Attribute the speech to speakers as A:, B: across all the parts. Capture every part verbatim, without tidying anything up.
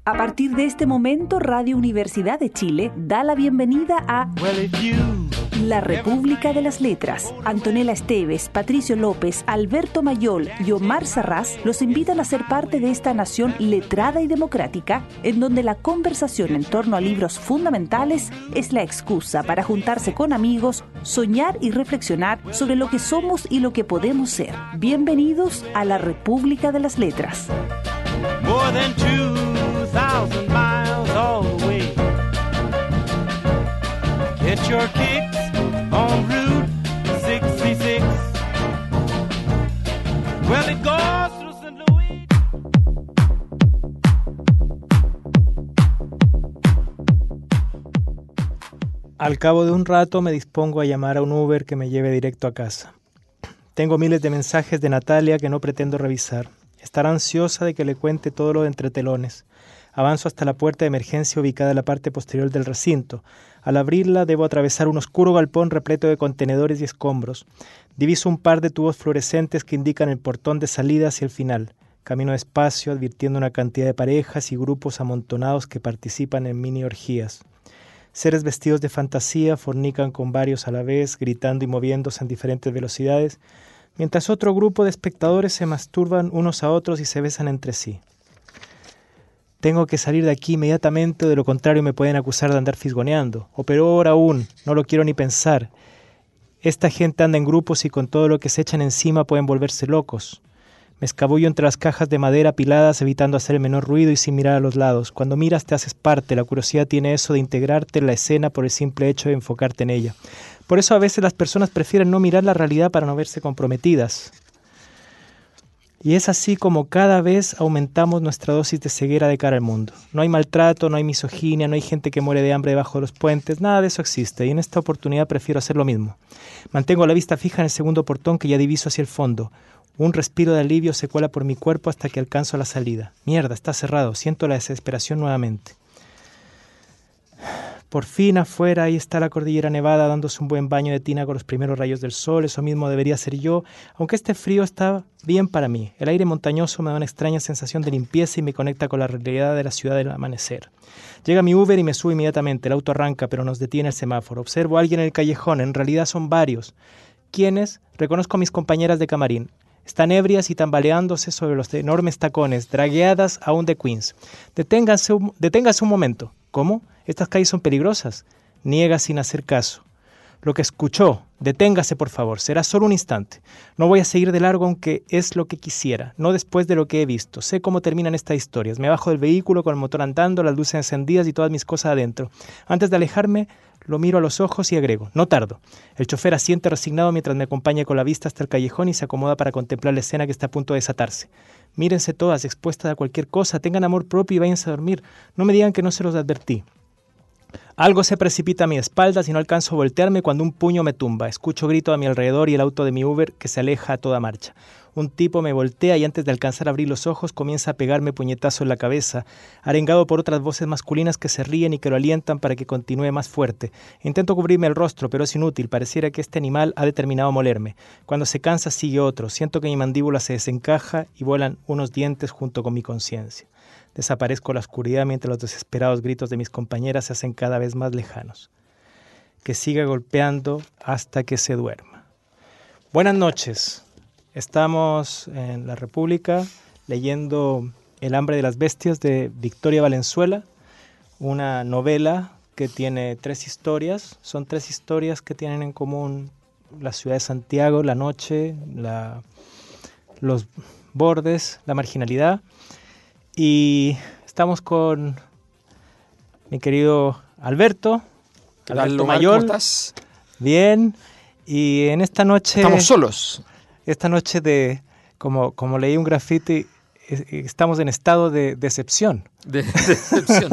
A: A partir de este momento, Radio Universidad de Chile da la bienvenida a La República de las Letras. Antonella Esteves, Patricio López, Alberto Mayol y Omar Sarraz los invitan a ser parte de esta nación letrada y democrática, en donde la conversación en torno a libros fundamentales es la excusa para juntarse con amigos, soñar y reflexionar sobre lo que somos y lo que podemos ser. Bienvenidos a La República de las Letras.
B: More than two thousand miles all the way. Get your kicks on Route sesenta y seis. Well, it goes through Saint Louis.
C: Al cabo de un rato me dispongo a llamar a un Uber que me lleve directo a casa. Tengo miles de mensajes de Natalia que no pretendo revisar. Estará ansiosa de que le cuente todo lo de entretelones. Avanzo hasta la puerta de emergencia ubicada en la parte posterior del recinto. Al abrirla debo atravesar un oscuro galpón repleto de contenedores y escombros. Diviso un par de tubos fluorescentes que indican el portón de salida hacia el final. Camino despacio, advirtiendo una cantidad de parejas y grupos amontonados que participan en mini orgías. Seres vestidos de fantasía fornican con varios a la vez, gritando y moviéndose en diferentes velocidades, mientras otro grupo de espectadores se masturban unos a otros y se besan entre sí. Tengo que salir de aquí inmediatamente, o de lo contrario me pueden acusar de andar fisgoneando. O peor aún, no lo quiero ni pensar. Esta gente anda en grupos y con todo lo que se echan encima pueden volverse locos. Me escabullo entre las cajas de madera apiladas, evitando hacer el menor ruido y sin mirar a los lados. Cuando miras te haces parte, la curiosidad tiene eso de integrarte en la escena por el simple hecho de enfocarte en ella. Por eso a veces las personas prefieren no mirar la realidad para no verse comprometidas. Y es así como cada vez aumentamos nuestra dosis de ceguera de cara al mundo. No hay maltrato, no hay misoginia, no hay gente que muere de hambre debajo de los puentes, nada de eso existe, y en esta oportunidad prefiero hacer lo mismo. Mantengo la vista fija en el segundo portón que ya diviso hacia el fondo. Un respiro de alivio se cuela por mi cuerpo hasta que alcanzo la salida. Mierda, está cerrado, siento la desesperación nuevamente. Por fin afuera, ahí está la cordillera nevada dándose un buen baño de tina con los primeros rayos del sol. Eso mismo debería ser yo, aunque este frío está bien para mí. El aire montañoso me da una extraña sensación de limpieza y me conecta con la realidad de la ciudad del amanecer. Llega mi Uber y me subo inmediatamente. El auto arranca, pero nos detiene el semáforo. Observo a alguien en el callejón, en realidad son varios. ¿Quiénes? Reconozco a mis compañeras de camarín. Están ebrias y tambaleándose sobre los enormes tacones, dragueadas aún de Queens. Deténganse un, deténganse un momento. ¿Cómo? Estas calles son peligrosas. Niega sin hacer caso. Lo que escuchó, deténgase por favor, será solo un instante. No voy a seguir de largo aunque es lo que quisiera, no después de lo que he visto. Sé cómo terminan estas historias. Me bajo del vehículo con el motor andando, las luces encendidas y todas mis cosas adentro. Antes de alejarme, lo miro a los ojos y agrego, no tardo. El chofer asiente resignado mientras me acompaña con la vista hasta el callejón y se acomoda para contemplar la escena que está a punto de desatarse. Mírense todas, expuestas a cualquier cosa, tengan amor propio y váyanse a dormir. No me digan que no se los advertí. Algo se precipita a mi espalda y no alcanzo a voltearme cuando un puño me tumba. Escucho gritos a mi alrededor y el auto de mi Uber que se aleja a toda marcha. Un tipo me voltea y antes de alcanzar a abrir los ojos comienza a pegarme puñetazo en la cabeza, arengado por otras voces masculinas que se ríen y que lo alientan para que continúe más fuerte. Intento cubrirme el rostro, pero es inútil. Pareciera que este animal ha determinado molerme. Cuando se cansa sigue otro. Siento que mi mandíbula se desencaja y vuelan unos dientes junto con mi conciencia. Desaparezco en la oscuridad mientras los desesperados gritos de mis compañeras se hacen cada vez más lejanos. Que siga golpeando hasta que se duerma. Buenas noches. Estamos en La República leyendo El hambre de las bestias de Victoria Valenzuela, una novela que tiene tres historias. Son tres historias que tienen en común la ciudad de Santiago, la noche, la, los bordes, la marginalidad. Y estamos con mi querido Alberto,
D: ¿Qué tal,
C: Alberto
D: Omar?
C: Mayol.
D: ¿Cómo estás?
C: Bien. Y en esta noche...
D: Estamos solos.
C: Esta noche de, como, como leí un grafiti, estamos en estado de decepción.
D: De, de decepción.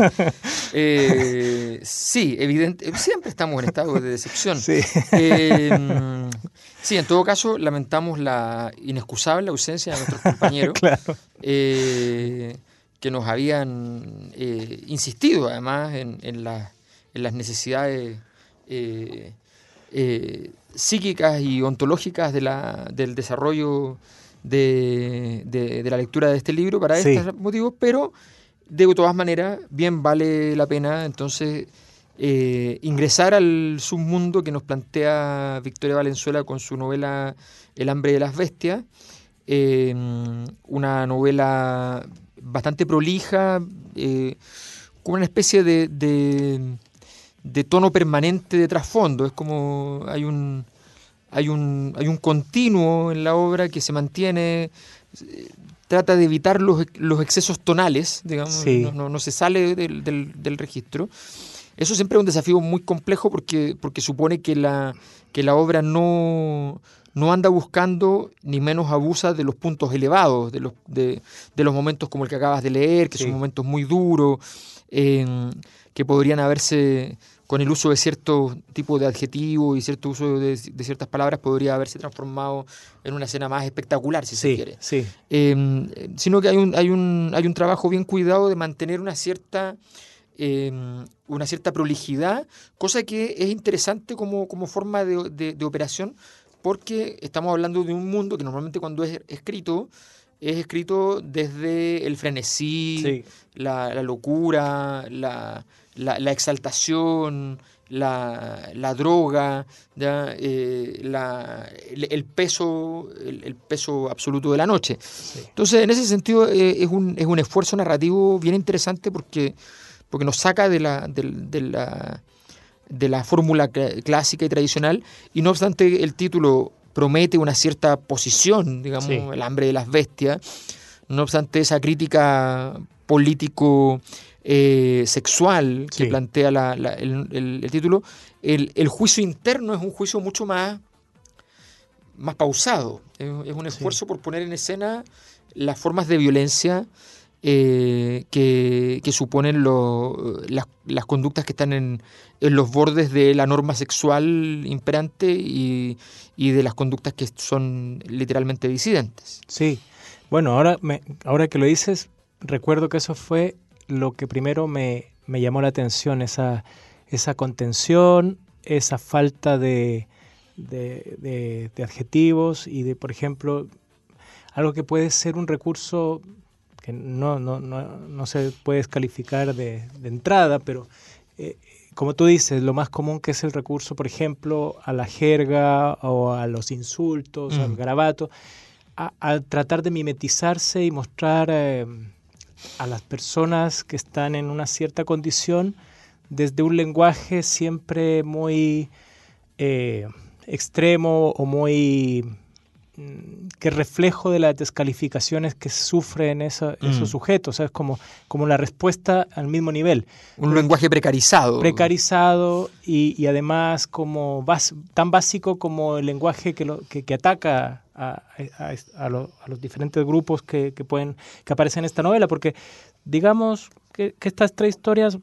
D: eh, sí, evidente. Siempre estamos en estado de decepción.
C: Sí.
D: Eh, sí, en todo caso, lamentamos la inexcusable ausencia de nuestros compañeros.
C: Claro.
D: Eh, que nos habían eh, insistido, además, en, en, la, en las necesidades eh, eh, psíquicas y ontológicas de la, del desarrollo de, de, de la lectura de este libro para
C: Sí.
D: estos motivos, pero de todas maneras, bien vale la pena entonces eh, ingresar al submundo que nos plantea Victoria Valenzuela con su novela El hambre de las bestias, eh, una novela bastante prolija, eh, con una especie de, de, de tono permanente de trasfondo. Es como hay un, hay un, hay un continuo en la obra que se mantiene, eh, trata de evitar los, los excesos tonales, digamos,
C: sí.
D: no, no, no se sale del, del, del registro. Eso siempre es un desafío muy complejo porque, porque supone que la, que la obra no, no anda buscando ni menos abusa de los puntos elevados, de los, de, de los momentos como el que acabas de leer, que sí. son momentos muy duros, eh, que podrían haberse, con el uso de cierto tipo de adjetivos y cierto uso de, de ciertas palabras, podría haberse transformado en una escena más espectacular, si
C: sí,
D: se quiere.
C: Sí.
D: Eh, sino que hay un, hay, un, hay un trabajo bien cuidado de mantener una cierta... Eh, una cierta prolijidad, cosa que es interesante como, como forma de, de, de operación, porque estamos hablando de un mundo que normalmente cuando es escrito, es escrito desde el frenesí,
C: sí.
D: la, la locura, la, la, la exaltación, la, la droga, ¿ya? Eh, la, el, el peso el, el peso absoluto de la noche. Sí. Entonces, en ese sentido, eh, es, un, es un esfuerzo narrativo bien interesante porque porque nos saca de la, de, de la, de la fórmula clásica y tradicional, y no obstante el título promete una cierta posición, digamos, sí. El hambre de las bestias, no obstante esa crítica político eh, sexual que sí. plantea la, la, el, el, el título, el, el juicio interno es un juicio mucho más, más pausado, es, es un esfuerzo sí. por poner en escena las formas de violencia Eh, que, que suponen lo, las, las conductas que están en, en los bordes de la norma sexual imperante y, y de las conductas que son literalmente disidentes.
C: Sí, bueno, ahora, me, ahora que lo dices, recuerdo que eso fue lo que primero me, me llamó la atención, esa, esa contención, esa falta de, de, de, de adjetivos y de, por ejemplo, algo que puede ser un recurso que no, no, no, no se puede descalificar de, de entrada, pero eh, como tú dices, lo más común que es el recurso, por ejemplo, a la jerga o a los insultos, mm. al garabato, a, a tratar de mimetizarse y mostrar eh, a las personas que están en una cierta condición desde un lenguaje siempre muy eh, extremo o muy... que reflejo de las descalificaciones que sufren esa, mm. esos sujetos, o sea, es como, como la respuesta al mismo nivel.
D: Un Pero, lenguaje precarizado.
C: Precarizado y, y además como bas, tan básico como el lenguaje que, lo, que, que ataca a, a, a, lo, a los diferentes grupos que, que, pueden, que aparecen en esta novela, porque digamos que, que estas tres historias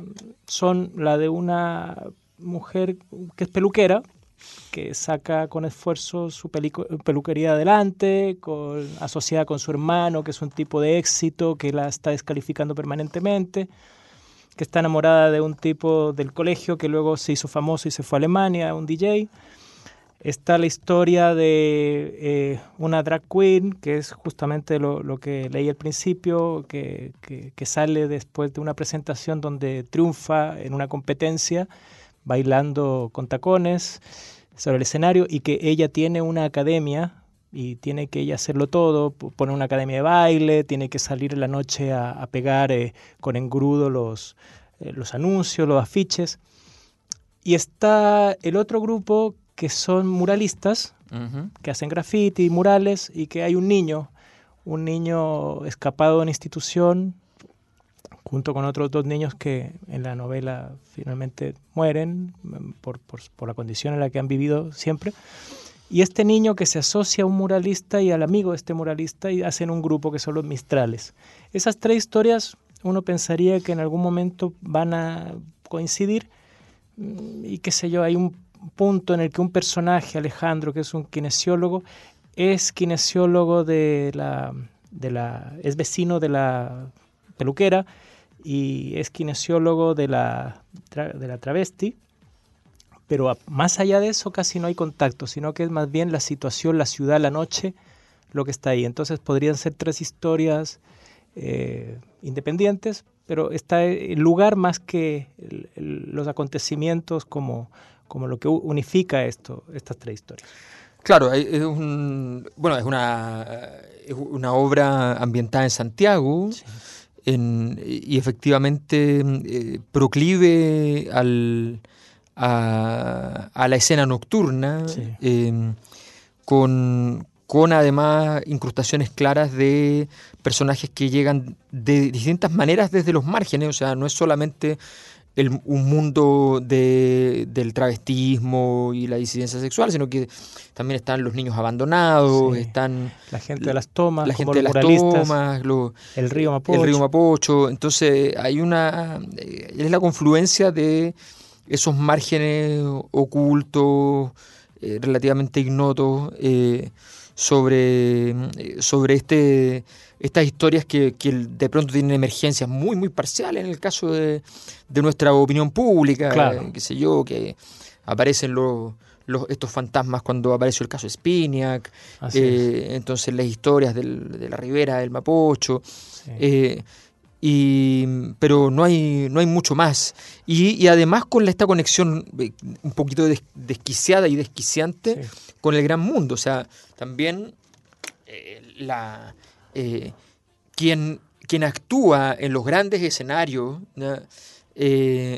C: son la de una mujer que es peluquera, que saca con esfuerzo su pelicu- peluquería adelante, con, asociada con su hermano, que es un tipo de éxito, que la está descalificando permanentemente, que está enamorada de un tipo del colegio que luego se hizo famoso y se fue a Alemania, un D J. Está la historia de eh, una drag queen, que es justamente lo, lo que leí al principio, que, que, que sale después de una presentación donde triunfa en una competencia, bailando con tacones sobre el escenario, y que ella tiene una academia y tiene que ella hacerlo todo, pone una academia de baile, tiene que salir en la noche a, a pegar eh, con engrudo los, eh, los anuncios, los afiches. Y está el otro grupo que son muralistas, uh-huh. que hacen graffiti, murales, y que hay un niño, un niño escapado de una institución, junto con otros dos niños que en la novela finalmente mueren por, por, por la condición en la que han vivido siempre. Y este niño que se asocia a un muralista y al amigo de este muralista y hacen un grupo que son los Mistrales. Esas tres historias uno pensaría que en algún momento van a coincidir y qué sé yo, hay un punto en el que un personaje, Alejandro, que es un kinesiólogo, es kinesiólogo de la, de la es vecino de la peluquera y es kinesiólogo de la, de la travesti, pero a, más allá de eso casi no hay contacto, sino que es más bien la situación, la ciudad, la noche, lo que está ahí. Entonces podrían ser tres historias eh, independientes, pero está el lugar más que el, el, los acontecimientos como, como lo que unifica esto, estas tres historias.
D: Claro, es un, bueno, es una, es una obra ambientada en Santiago, sí. en, y efectivamente eh, proclive al, a, a la escena nocturna, sí. eh, con, con además incrustaciones claras de personajes que llegan de distintas maneras desde los márgenes, o sea, no es solamente El, un mundo de, del travestismo y la disidencia sexual, sino que también están los niños abandonados, sí. están
C: la gente de las tomas,
D: la
C: como
D: gente de
C: los
D: las
C: muralistas,
D: tomas, lo,
C: el río Mapocho.
D: El río Mapocho. Entonces hay una es la confluencia de esos márgenes ocultos, eh, relativamente ignotos, eh, sobre, sobre este estas historias que, que de pronto tienen emergencias muy, muy parciales en el caso de, de nuestra opinión pública,
C: claro.
D: eh, qué sé yo, que aparecen los, los, estos fantasmas cuando apareció el caso Spinac, eh, entonces las historias del, de la ribera del Mapocho, sí. eh, y, pero no hay, no hay mucho más. Y, y además con esta conexión un poquito des, desquiciada y desquiciante sí. con el gran mundo, o sea, también eh, la... Eh, quien, quien actúa en los grandes escenarios, ¿no? eh,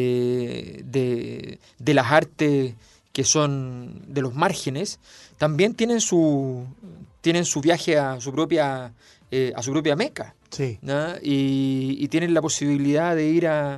D: de, de, de las artes que son de los márgenes, también tienen su, tienen su viaje a su propia, eh, a su propia Meca,
C: sí.
D: ¿no? y, y tienen la posibilidad de ir a,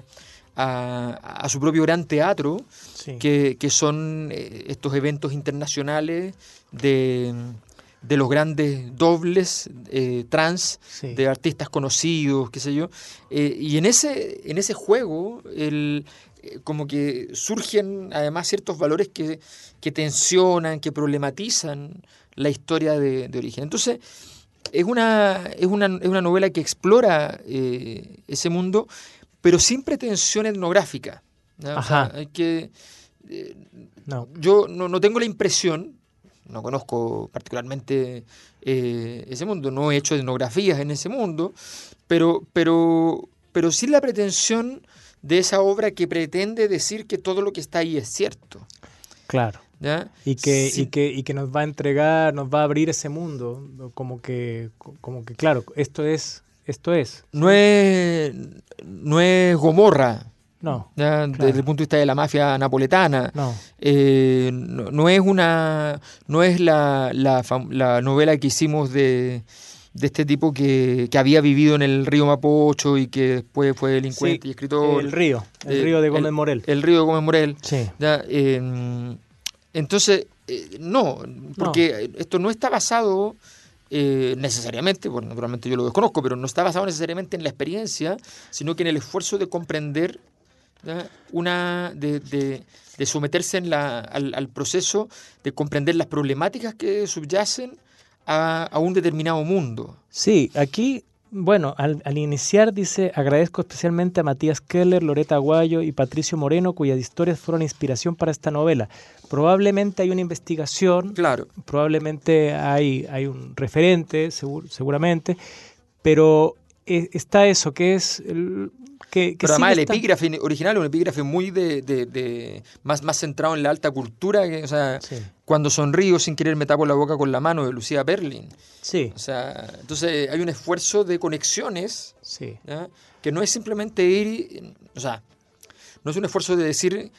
D: a, a su propio gran teatro, sí. que, que son eh, estos eventos internacionales de... de los grandes dobles eh, trans sí. de artistas conocidos, qué sé yo, eh, y en ese, en ese juego el, eh, como que surgen además ciertos valores que, que tensionan, que problematizan la historia de, de origen. Entonces es una, es una, es una novela que explora eh, ese mundo, pero sin pretensión etnográfica, ¿no? O sea, hay que, eh, no. yo no, no tengo la impresión, no conozco particularmente eh, ese mundo, no he hecho etnografías en ese mundo, pero, pero, pero sí la pretensión de esa obra que pretende decir que todo lo que está ahí es cierto.
C: Claro.
D: ¿Ya?
C: Y que, sí. y que, y que nos va a entregar, nos va a abrir ese mundo, como que, como que claro, esto es, esto es.
D: No es, no es Gomorra.
C: No,
D: claro. Desde el punto de vista de la mafia napoletana,
C: no,
D: eh, no, no es una, no es la, la, la novela que hicimos de, de este tipo que, que había vivido en el río Mapocho y que después fue delincuente
C: sí,
D: y escritor.
C: El río, el
D: eh,
C: río de Gómez
D: el,
C: Morel.
D: El río de Gómez Morel.
C: Sí.
D: ¿Ya? Eh, entonces, eh, no, porque no. esto no está basado eh, necesariamente, bueno, naturalmente yo lo desconozco, pero no está basado necesariamente en la experiencia, sino que en el esfuerzo de comprender, ¿ya? una de, de, de someterse en la, al, al proceso de comprender las problemáticas que subyacen a, a un determinado mundo.
C: Sí, aquí, bueno, al, al iniciar dice, agradezco especialmente a Matías Keller, Loreta Aguayo y Patricio Moreno, cuyas historias fueron inspiración para esta novela. Probablemente hay una investigación,
D: claro.
C: probablemente hay, hay un referente, seguro, seguramente, pero eh, está eso, que es... El, Que, que
D: Pero además el
C: está...
D: epígrafe original es un epígrafe muy de, de, de más, más centrado en la alta cultura, que, o sea, sí. Cuando sonrío sin querer me tapo la boca con la mano, de Lucía Berlin.
C: Sí.
D: O sea, entonces hay un esfuerzo de conexiones,
C: sí.
D: ¿ya? Que no es simplemente ir, o sea, no es un esfuerzo de decir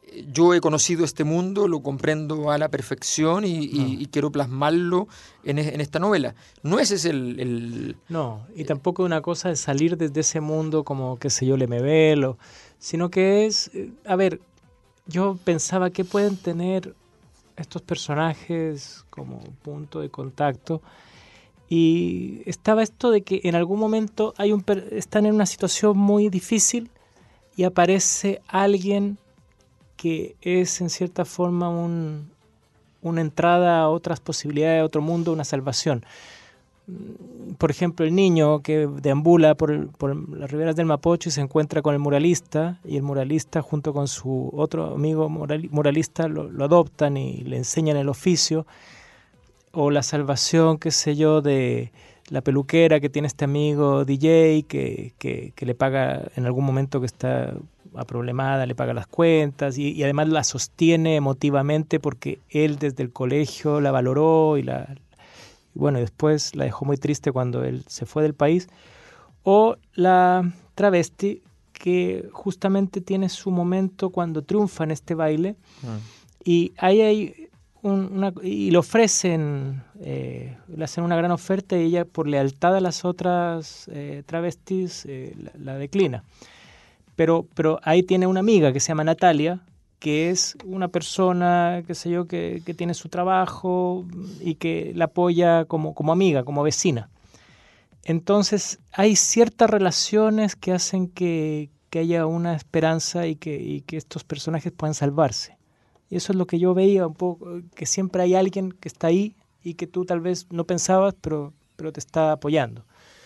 D: yo he conocido este mundo, lo comprendo a la perfección y, no. y, y quiero plasmarlo en, en esta novela. No ese es el... el
C: no, y tampoco una cosa de salir desde ese mundo como, qué sé yo, Lemebel, sino que es... A ver, yo pensaba que pueden tener estos personajes como punto de contacto y estaba esto de que en algún momento hay un están en una situación muy difícil y aparece alguien que es en cierta forma un, una entrada a otras posibilidades, a otro mundo, una salvación. Por ejemplo, el niño que deambula por, por las riberas del Mapocho y se encuentra con el muralista, y el muralista junto con su otro amigo mural, muralista lo, lo adoptan y le enseñan el oficio, o la salvación, qué sé yo, de, la peluquera que tiene este amigo D J que, que, que le paga en algún momento que está aproblemada, le paga las cuentas y, y además la sostiene emotivamente porque él desde el colegio la valoró y la y bueno, después la dejó muy triste cuando él se fue del país. O la travesti que justamente tiene su momento cuando triunfa en este baile mm. y ahí hay un, una, y le ofrecen, eh, le hacen una gran oferta y ella por lealtad a las otras eh, travestis eh, la, la declina. Pero, pero ahí tiene una amiga que se llama Natalia, que es una persona, qué sé yo, que, que tiene su trabajo y que la apoya como, como amiga, como vecina. Entonces hay ciertas relaciones que hacen que, que haya una esperanza y que, y que estos personajes puedan salvarse. Y eso es lo que yo veía un poco, que siempre hay alguien que está ahí y que tú tal vez no pensabas, pero, pero te está apoyando.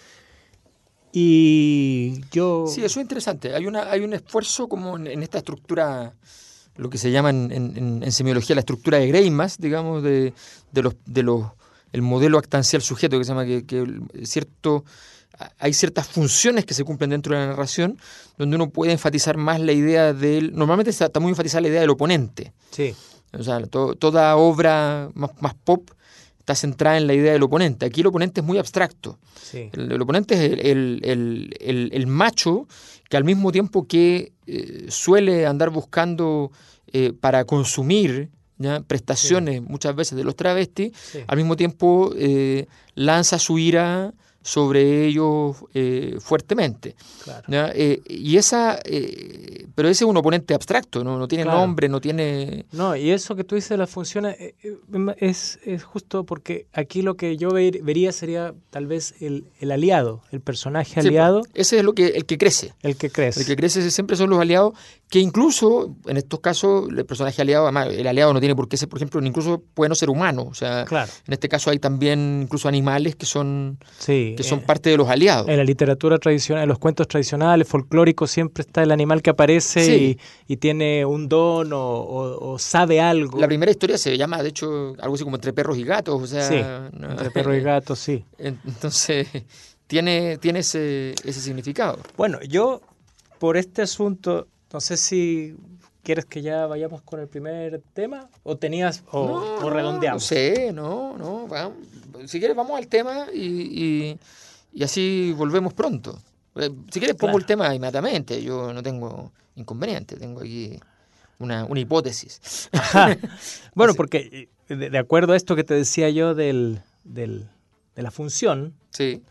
C: Y yo...
D: Sí, eso es interesante. Hay, una, hay un esfuerzo como en, en esta estructura, lo que se llama en, en, en semiología la estructura de Greimas, digamos, de, de los... De los el modelo actancial sujeto, que se llama que, que cierto, hay ciertas funciones que se cumplen dentro de la narración donde uno puede enfatizar más la idea del... Normalmente está, está muy enfatizada la idea del oponente.
C: Sí.
D: O sea, to, toda obra más, más pop está centrada en la idea del oponente. Aquí el oponente es muy abstracto.
C: Sí.
D: El, el oponente es el, el, el, el, el macho que al mismo tiempo que eh, suele andar buscando eh, para consumir... ¿ya? prestaciones sí. muchas veces de los travestis, sí. al mismo tiempo eh, lanza su ira sobre ellos eh, fuertemente. Claro. Eh, y esa, eh, pero ese es un oponente abstracto, no, no tiene claro. nombre, no tiene...
C: No, y eso que tú dices de las funciones eh, es, es justo porque aquí lo que yo ver, vería sería tal vez el, el aliado, el personaje aliado.
D: Sí, ese es lo que, el que crece.
C: El que crece.
D: El que crece siempre son los aliados, que incluso en estos casos el personaje aliado, además el aliado no tiene por qué ser, por ejemplo, incluso puede no ser humano. O sea,
C: claro.
D: en este caso hay también incluso animales que son...
C: Sí.
D: que son parte de los aliados.
C: En la literatura tradicional, en los cuentos tradicionales, folclóricos, siempre está el animal que aparece sí. y, y tiene un don o, o, o sabe algo.
D: La primera historia se llama, de hecho, algo así como Entre perros y gatos. O sea,
C: sí,
D: no,
C: Entre perros y gatos, sí.
D: Entonces, tiene, tiene ese, ese significado.
C: Bueno, yo, por este asunto, no sé si... ¿Quieres que ya vayamos con el primer tema? ¿O tenías, o,
D: no,
C: o redondeamos?
D: No sé, no, no. Vamos. Si quieres, vamos al tema y, y, y así volvemos pronto. Si quieres, pongo claro. el tema inmediatamente. Yo no tengo inconveniente. Tengo aquí una, una hipótesis.
C: Ajá. Bueno, porque de, de acuerdo a esto que te decía yo del, del, de la función,
D: sí.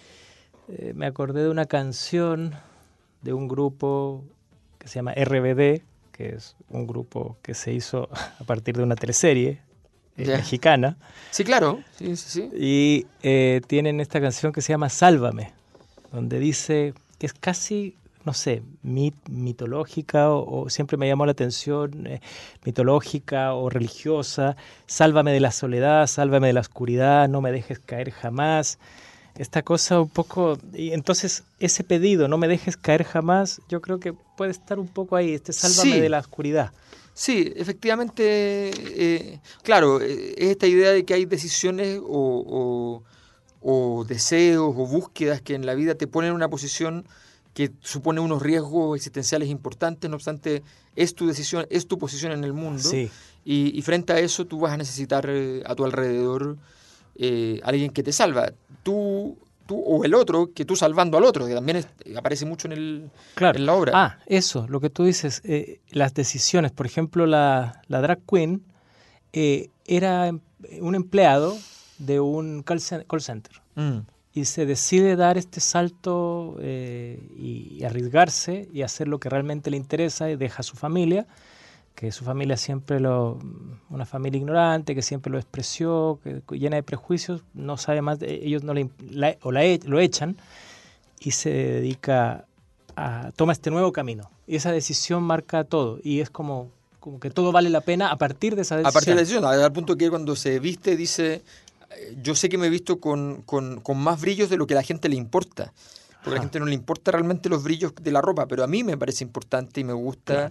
C: eh, me acordé de una canción de un grupo que se llama R B D, que es un grupo que se hizo a partir de una teleserie eh, mexicana.
D: Sí, claro. Sí, sí, sí.
C: Y eh, tienen esta canción que se llama Sálvame, donde dice que es casi, no sé, mit, mitológica o, o siempre me llamó la atención, eh, mitológica o religiosa. Sálvame de la soledad, sálvame de la oscuridad, no me dejes caer jamás. Esta cosa un poco... Y entonces, ese pedido, no me dejes caer jamás, yo creo que puede estar un poco ahí, este sálvame
D: sí.
C: de la oscuridad.
D: Sí, efectivamente, eh, claro, eh, esta idea de que hay decisiones o, o, o deseos o búsquedas que en la vida te ponen en una posición que supone unos riesgos existenciales importantes, no obstante, es tu decisión, es tu posición en el mundo,
C: sí.
D: y, y frente a eso tú vas a necesitar eh, a tu alrededor eh, alguien que te salva. Tú, tú o el otro, que tú salvando al otro, que también es, aparece mucho en, el,
C: claro.
D: en la obra.
C: Ah, eso, lo que tú dices, eh, las decisiones. Por ejemplo, la, la drag queen eh, era un empleado de un call center mm. y se decide dar este salto eh, y, y arriesgarse y hacer lo que realmente le interesa y deja a su familia, que su familia siempre lo, una familia ignorante, que siempre lo despreció, que llena de prejuicios, no sabe más, de, ellos no le, la, o la, lo echan y se dedica a, toma este nuevo camino. Y esa decisión marca todo y es como, como que todo vale la pena a partir de esa decisión.
D: A partir de la decisión, al punto que cuando se viste dice, yo sé que me he visto con, con, con más brillos de lo que a la gente le importa. Porque Ajá. a la gente no le importa realmente los brillos de la ropa, pero a mí me parece importante y me gusta...
C: Claro.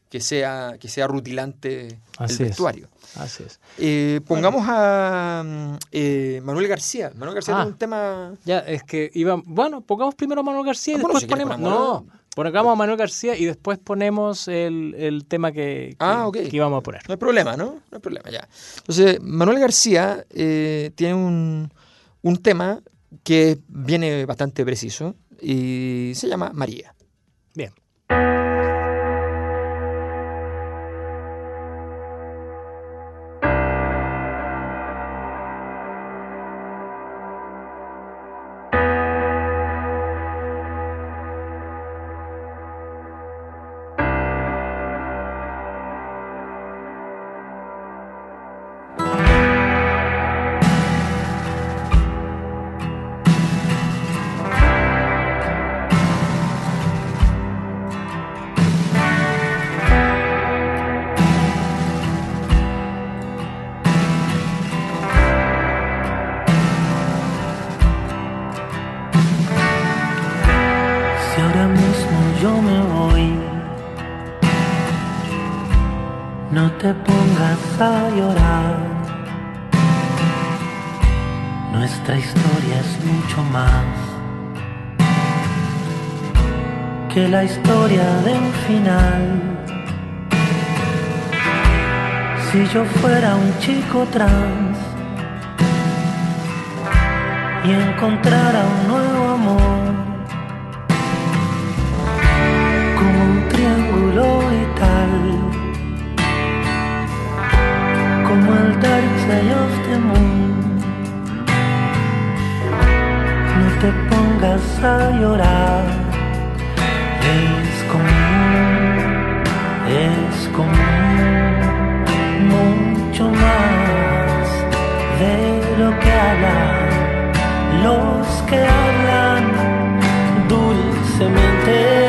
D: que sea, que sea rutilante
C: Así
D: el
C: es.
D: vestuario.
C: Así es.
D: Eh, pongamos a eh, Manuel García. Manuel García
C: Ah.
D: tiene un tema...
C: Ya, es que iba. Bueno, pongamos primero a Manuel García y
D: Ah, bueno,
C: después
D: si quieres
C: ponemos.
D: ponemos-
C: No, pongamos a Manuel García y después ponemos el, el tema que, que,
D: Ah, ok.
C: que íbamos a poner.
D: No hay problema, ¿no? No hay problema, ya. Entonces, Manuel García eh, tiene un, un tema que viene bastante preciso y se llama María.
C: Bien.
E: Si ahora mismo yo me voy, no te pongas a llorar. Nuestra historia es mucho más que la historia de un final. Si yo fuera un chico trans y encontrara un nuevo amor, como un triángulo y tal, como el Dark Side of the Moon, no te pongas a llorar. Es común, es común, mucho más de lo que hablan los que hablan dulcemente.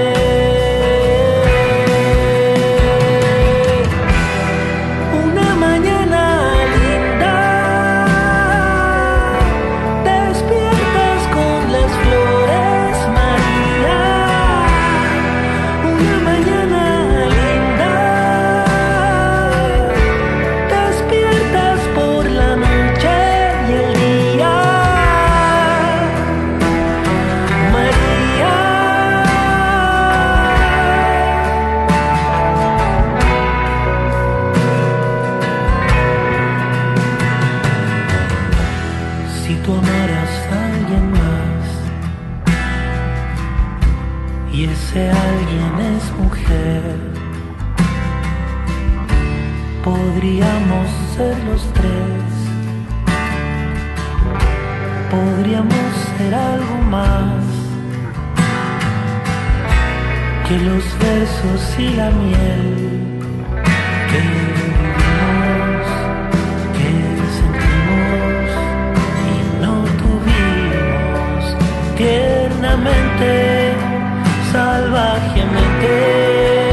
E: Una mañana linda, despiertas con las flores, María. Una mañana linda, despiertas por la noche y el día, María. Si tú amaras a alguien más y ese alguien es mujer, podríamos ser los tres, podríamos ser algo más que los versos y la miel que vivimos, que sentimos y no tuvimos tiernamente, salvajemente.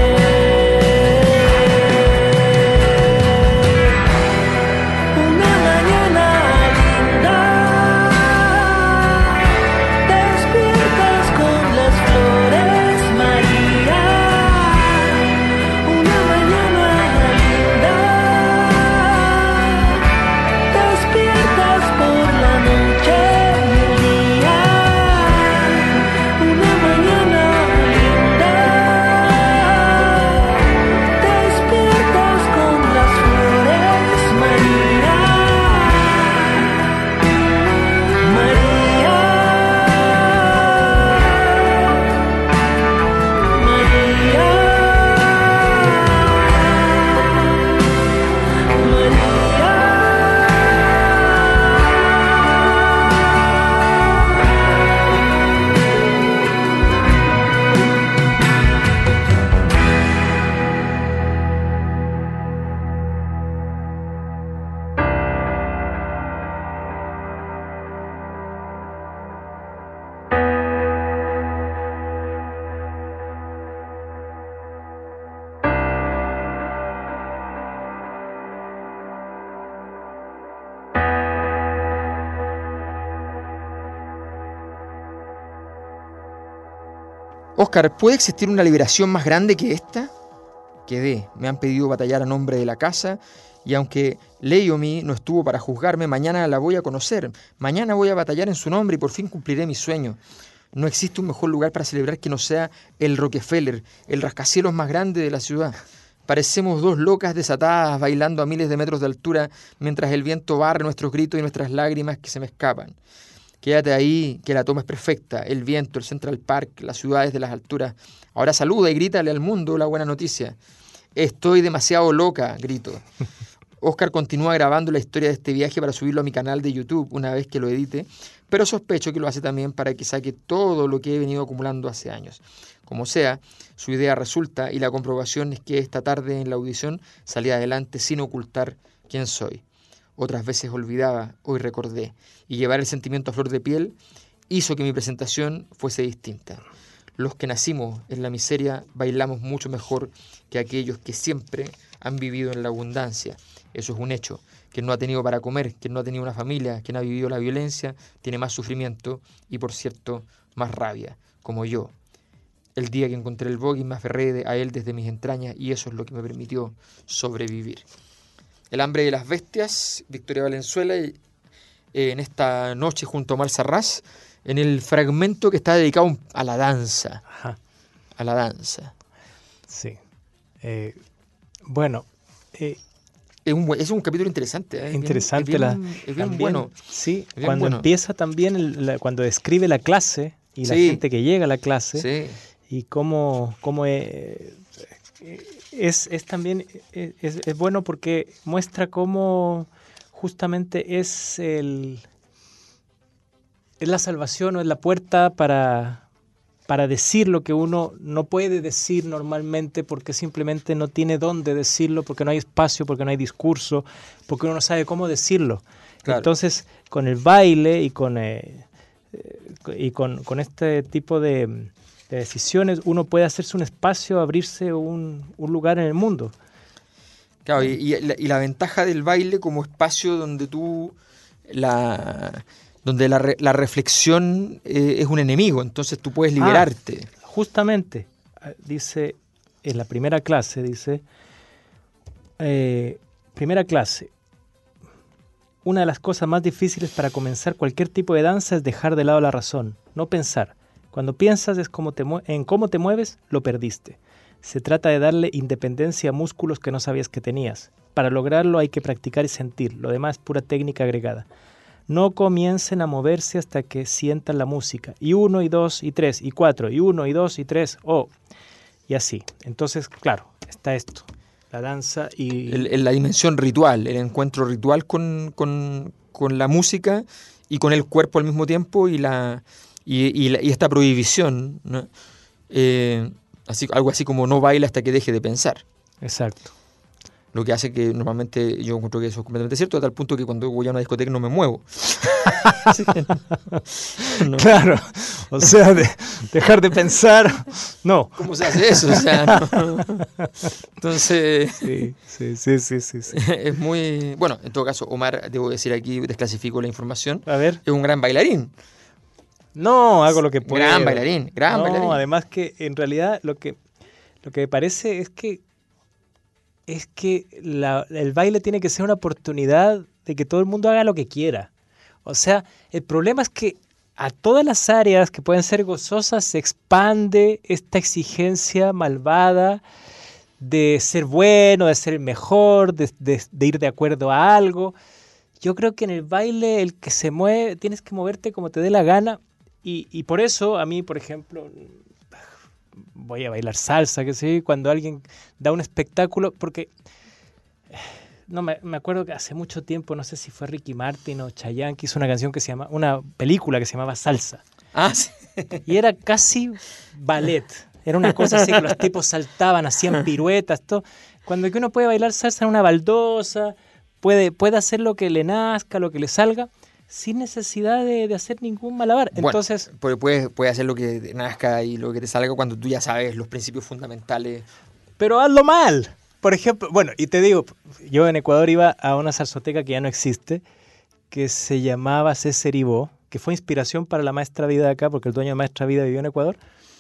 E: Una mañana linda, despiertas con las flores, María. Una mañana linda, despiertas por la noche y el día. Una mañana linda, despiertas con las flores, María. María,
D: Óscar, ¿puede existir una liberación más grande que esta? quedé. Me han pedido batallar a nombre de la casa y aunque Leiomi no estuvo para juzgarme, mañana la voy a conocer. Mañana voy a batallar en su nombre y por fin cumpliré mi sueño. No existe un mejor lugar para celebrar que no sea el Rockefeller, el rascacielos más grande de la ciudad. Parecemos dos locas desatadas bailando a miles de metros de altura mientras el viento barre nuestros gritos y nuestras lágrimas que se me escapan. Quédate ahí, que la toma es perfecta. El viento, el Central Park, las ciudades de las alturas. Ahora saluda y grítale al mundo la buena noticia. Estoy demasiado loca, grito. Oscar continúa grabando la historia de este viaje para subirlo a mi canal de YouTube una vez que lo edite, pero sospecho que lo hace también para que saque todo lo que he venido acumulando hace años. Como sea, su idea resulta y la comprobación es que esta tarde en la audición salí adelante sin ocultar quién soy. Otras veces olvidaba, hoy recordé, y llevar el sentimiento a flor de piel hizo que mi presentación fuese distinta. Los que nacimos en la miseria bailamos mucho mejor que aquellos que siempre han vivido en la abundancia. Eso es un hecho. Quien no ha tenido para comer, quien no ha tenido una familia, quien ha vivido la violencia, tiene más sufrimiento y, por cierto, más rabia, como yo. El día que encontré el bogey me aferré a él desde mis entrañas y eso es lo que me permitió sobrevivir. El hambre de las bestias, Victoria Valenzuela, eh, en esta noche junto a Omar Sarraz, en el fragmento que está dedicado a la danza.
C: Ajá.
D: A la danza.
C: Sí. Eh, bueno... Eh,
D: Es un, es un capítulo interesante. ¿eh?
C: Interesante.
D: Bien,
C: la,
D: es bien, es bien
C: también,
D: bueno.
C: Sí,
D: bien
C: cuando
D: bueno.
C: empieza también, el, la, cuando describe la clase y la
D: Sí.
C: gente que llega a la clase
D: Sí.
C: y cómo, cómo eh, es, es también es, es bueno porque muestra cómo justamente es, el, es la salvación o es la puerta para... para decir lo que uno no puede decir normalmente porque simplemente no tiene dónde decirlo, porque no hay espacio, porque no hay discurso, porque uno no sabe cómo decirlo.
D: Claro.
C: Entonces, con el baile y con, eh, y con, con este tipo de, de decisiones, uno puede hacerse un espacio, abrirse un, un lugar en el mundo.
D: Claro, y, y, la, y la ventaja del baile como espacio donde tú... la donde la, re, la reflexión eh, es un enemigo, entonces tú puedes liberarte.
C: Ah, justamente, dice, en la primera clase, dice, eh, primera clase, una de las cosas más difíciles para comenzar cualquier tipo de danza es dejar de lado la razón, no pensar. Cuando piensas es como te en cómo te mueves, lo perdiste. Se trata de darle independencia a músculos que no sabías que tenías. Para lograrlo hay que practicar y sentir, lo demás es pura técnica agregada. No comiencen a moverse hasta que sientan la música. Y uno, y dos, y tres, y cuatro, y uno, y dos, y tres, oh. Y así. Entonces, claro, está esto. La danza y...
D: El, el, la dimensión ritual, el encuentro ritual con, con, con la música y con el cuerpo al mismo tiempo y, la, y, y, la, y esta prohibición, ¿no? eh, así, algo así como no baila hasta que deje de pensar.
C: Exacto.
D: Lo que hace que normalmente yo encuentro que eso es completamente cierto, a tal punto que cuando voy a una discoteca no me muevo.
C: no. Claro, o sea, de, dejar de pensar, no.
D: ¿Cómo se hace eso? O sea, no. Entonces,
C: sí, sí, sí, sí, sí, sí.
D: Es muy... Bueno, en todo caso, Omar, debo decir aquí, desclasifico la información,
C: a ver.
D: Es un gran bailarín.
C: No, hago lo que puedo.
D: Gran bailarín, gran
C: no,
D: bailarín.
C: Además que en realidad lo que, lo que me parece es que es que la, el baile tiene que ser una oportunidad de que todo el mundo haga lo que quiera. O sea, el problema es que a todas las áreas que pueden ser gozosas se expande esta exigencia malvada de ser bueno, de ser mejor, de, de, de ir de acuerdo a algo. Yo creo que en el baile el que se mueve, tienes que moverte como te dé la gana. Y, y por eso a mí, por ejemplo... voy a bailar salsa, que sé, cuando alguien da un espectáculo, porque no me, me acuerdo que hace mucho tiempo, no sé si fue Ricky Martin o Chayanne, que hizo una canción que se llama, una película que se llamaba Salsa.
D: Ah, sí.
C: Y era casi ballet. Era una cosa así que los tipos saltaban, hacían piruetas, todo. Cuando que uno puede bailar salsa en una baldosa, puede, puede hacer lo que le nazca, lo que le salga, sin necesidad de, de hacer ningún malabar.
D: Bueno,
C: entonces
D: puedes puede hacer lo que te nazca y lo que te salga cuando tú ya sabes los principios fundamentales.
C: Pero hazlo mal. Por ejemplo, bueno, y te digo, yo en Ecuador iba a una salsoteca que ya no existe, que se llamaba César Ibó, que fue inspiración para la Maestra Vida de acá, porque el dueño de Maestra Vida vivió en Ecuador.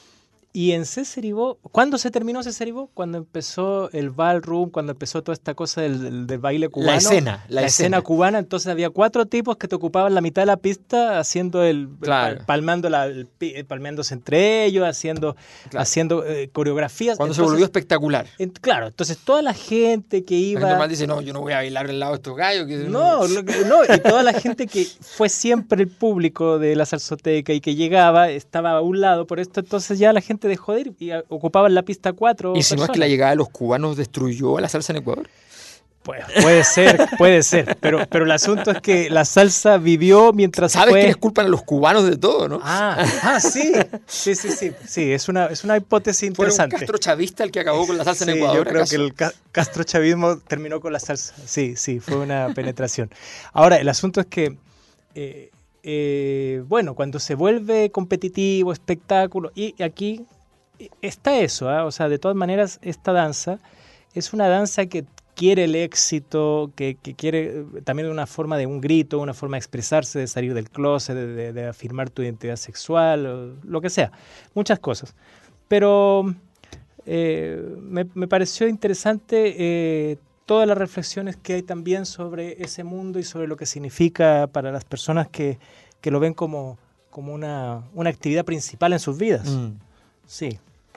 C: Y en Cécerivo, ¿cuándo se terminó Cécerivo? Cuando empezó el ballroom, cuando empezó toda esta cosa del, del, del baile cubano.
D: La escena. La,
C: la
D: escena.
C: escena cubana, entonces había cuatro tipos que te ocupaban la mitad de la pista haciendo el...
D: Claro.
C: Pal, palmando la, el, palmeándose entre ellos, haciendo,
D: Claro.
C: haciendo eh, coreografías.
D: Cuando
C: entonces,
D: se volvió espectacular.
C: en, claro, entonces toda la gente que
D: La
C: iba...
D: gente normal dice, no, yo no voy a bailar al lado de estos gallos. Que...
C: No, lo que- no, y toda la gente que fue siempre el público de la salsoteca y que llegaba, estaba a un lado, por esto entonces ya la gente dejó de ir y a- ocupaban la pista cuatro
D: ¿Y si no es
C: personas.
D: que la llegada de los cubanos destruyó a la salsa en Ecuador?
C: Pues puede ser, puede ser, pero, pero el asunto es que la salsa vivió mientras
D: ¿Sabes
C: fue...
D: que les culpan a los cubanos de todo, no?
C: Ah, ah, sí, sí, sí, sí, sí, es una, es una hipótesis
D: ¿Fue un
C: interesante.
D: Castro chavista el que acabó con la salsa
C: Sí,
D: en Ecuador?
C: yo creo
D: ¿acaso?
C: que el ca- castrochavismo terminó con la salsa. Sí, sí, fue una penetración. Ahora, el asunto es que, eh, eh, bueno, cuando se vuelve competitivo, espectáculo, y aquí está eso, ¿ah? O sea, de todas maneras, esta danza es una danza que quiere el éxito, que, que quiere eh, también una forma de un grito, una forma de expresarse, de salir del closet, de, de- de afirmar tu identidad sexual, o lo que sea, muchas cosas. Pero eh, me, me pareció interesante eh, todas las reflexiones que hay también sobre ese mundo y sobre lo que significa para las personas que, que lo ven como, como una, una actividad principal en sus vidas.
D: Mm.
C: Sí.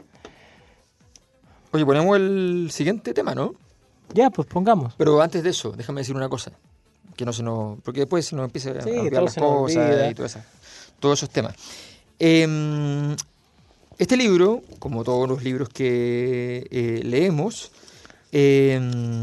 D: Oye, ponemos el siguiente tema, ¿no?
C: Ya, pues pongamos.
D: Pero antes de eso, déjame decir una cosa. Que no se nos... Porque después se nos empieza a
C: Sí,
D: olvidar
C: todo
D: las
C: se nos
D: cosas
C: olvida.
D: y todo eso, todos esos temas. Eh, este libro, como todos los libros que eh, leemos, eh,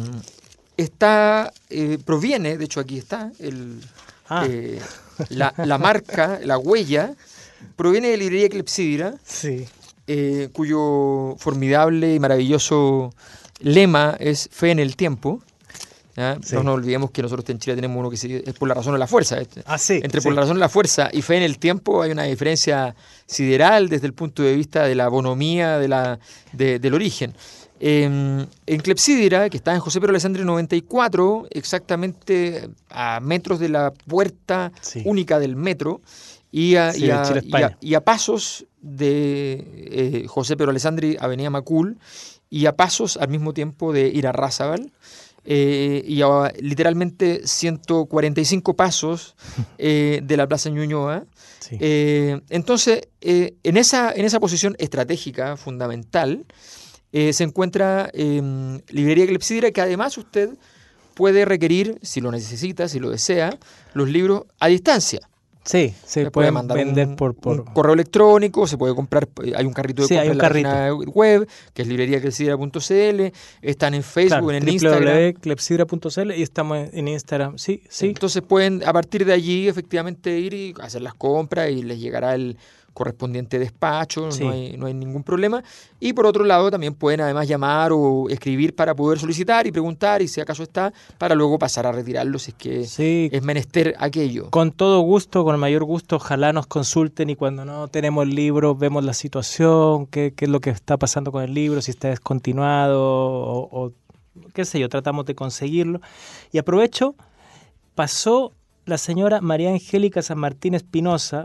D: está, eh, proviene, de hecho aquí está, el,
C: Ah.
D: eh, la, la marca, la huella, proviene de librería Clepsidra,
C: Sí.
D: eh, cuyo formidable y maravilloso lema es fe en el tiempo. ¿Ya?
C: Sí.
D: No nos olvidemos que nosotros en Chile tenemos uno que se- es por la razón de la fuerza. Este.
C: Ah, sí.
D: Entre
C: sí.
D: por la razón de la fuerza y fe en el tiempo hay una diferencia sideral desde el punto de vista de la bonomía de la, de- del origen. Eh, en Clepsidra, que está en José Pedro Alessandri noventa y cuatro, exactamente a metros de la puerta
C: Sí.
D: única del metro, y a,
C: Sí,
D: y
C: de
D: a-
C: Chile a
D: y a-
C: España.
D: y a pasos de eh, José Pedro Alessandri, Avenida Macul, y a pasos al mismo tiempo de Irarrázaval, eh, y a literalmente ciento cuarenta y cinco pasos eh, de la Plaza Ñuñoa.
C: Sí.
D: Eh, entonces, eh, en, esa, en esa posición estratégica fundamental eh, se encuentra eh, Librería Clepsidra, que además usted puede requerir, si lo necesita, si lo desea, los libros a distancia.
C: Sí, se
D: Se
C: pueden
D: mandar
C: vender
D: un,
C: por, por...
D: un correo electrónico, se puede comprar, eh, hay un carrito de
C: Sí, hay
D: compra
C: un
D: en la página web, que es librería clepsidra punto c l, están en Facebook,
C: Claro,
D: en
C: w w w
D: Instagram.
C: punto clepsidra punto c l y estamos en Instagram. Sí, sí.
D: Entonces pueden a partir de allí efectivamente ir y hacer las compras y les llegará el correspondiente despacho,
C: Sí.
D: no, hay, no hay ningún problema. Y por otro lado también pueden además llamar o escribir para poder solicitar y preguntar y si acaso está, para luego pasar a retirarlo si es que
C: Sí,
D: es menester aquello.
C: con todo gusto, con el mayor gusto, ojalá nos consulten y cuando no tenemos el libro vemos la situación, qué, qué es lo que está pasando con el libro, si está descontinuado o, o qué sé yo, tratamos de conseguirlo. Y aprovecho, pasó la señora María Angélica San Martín Espinosa,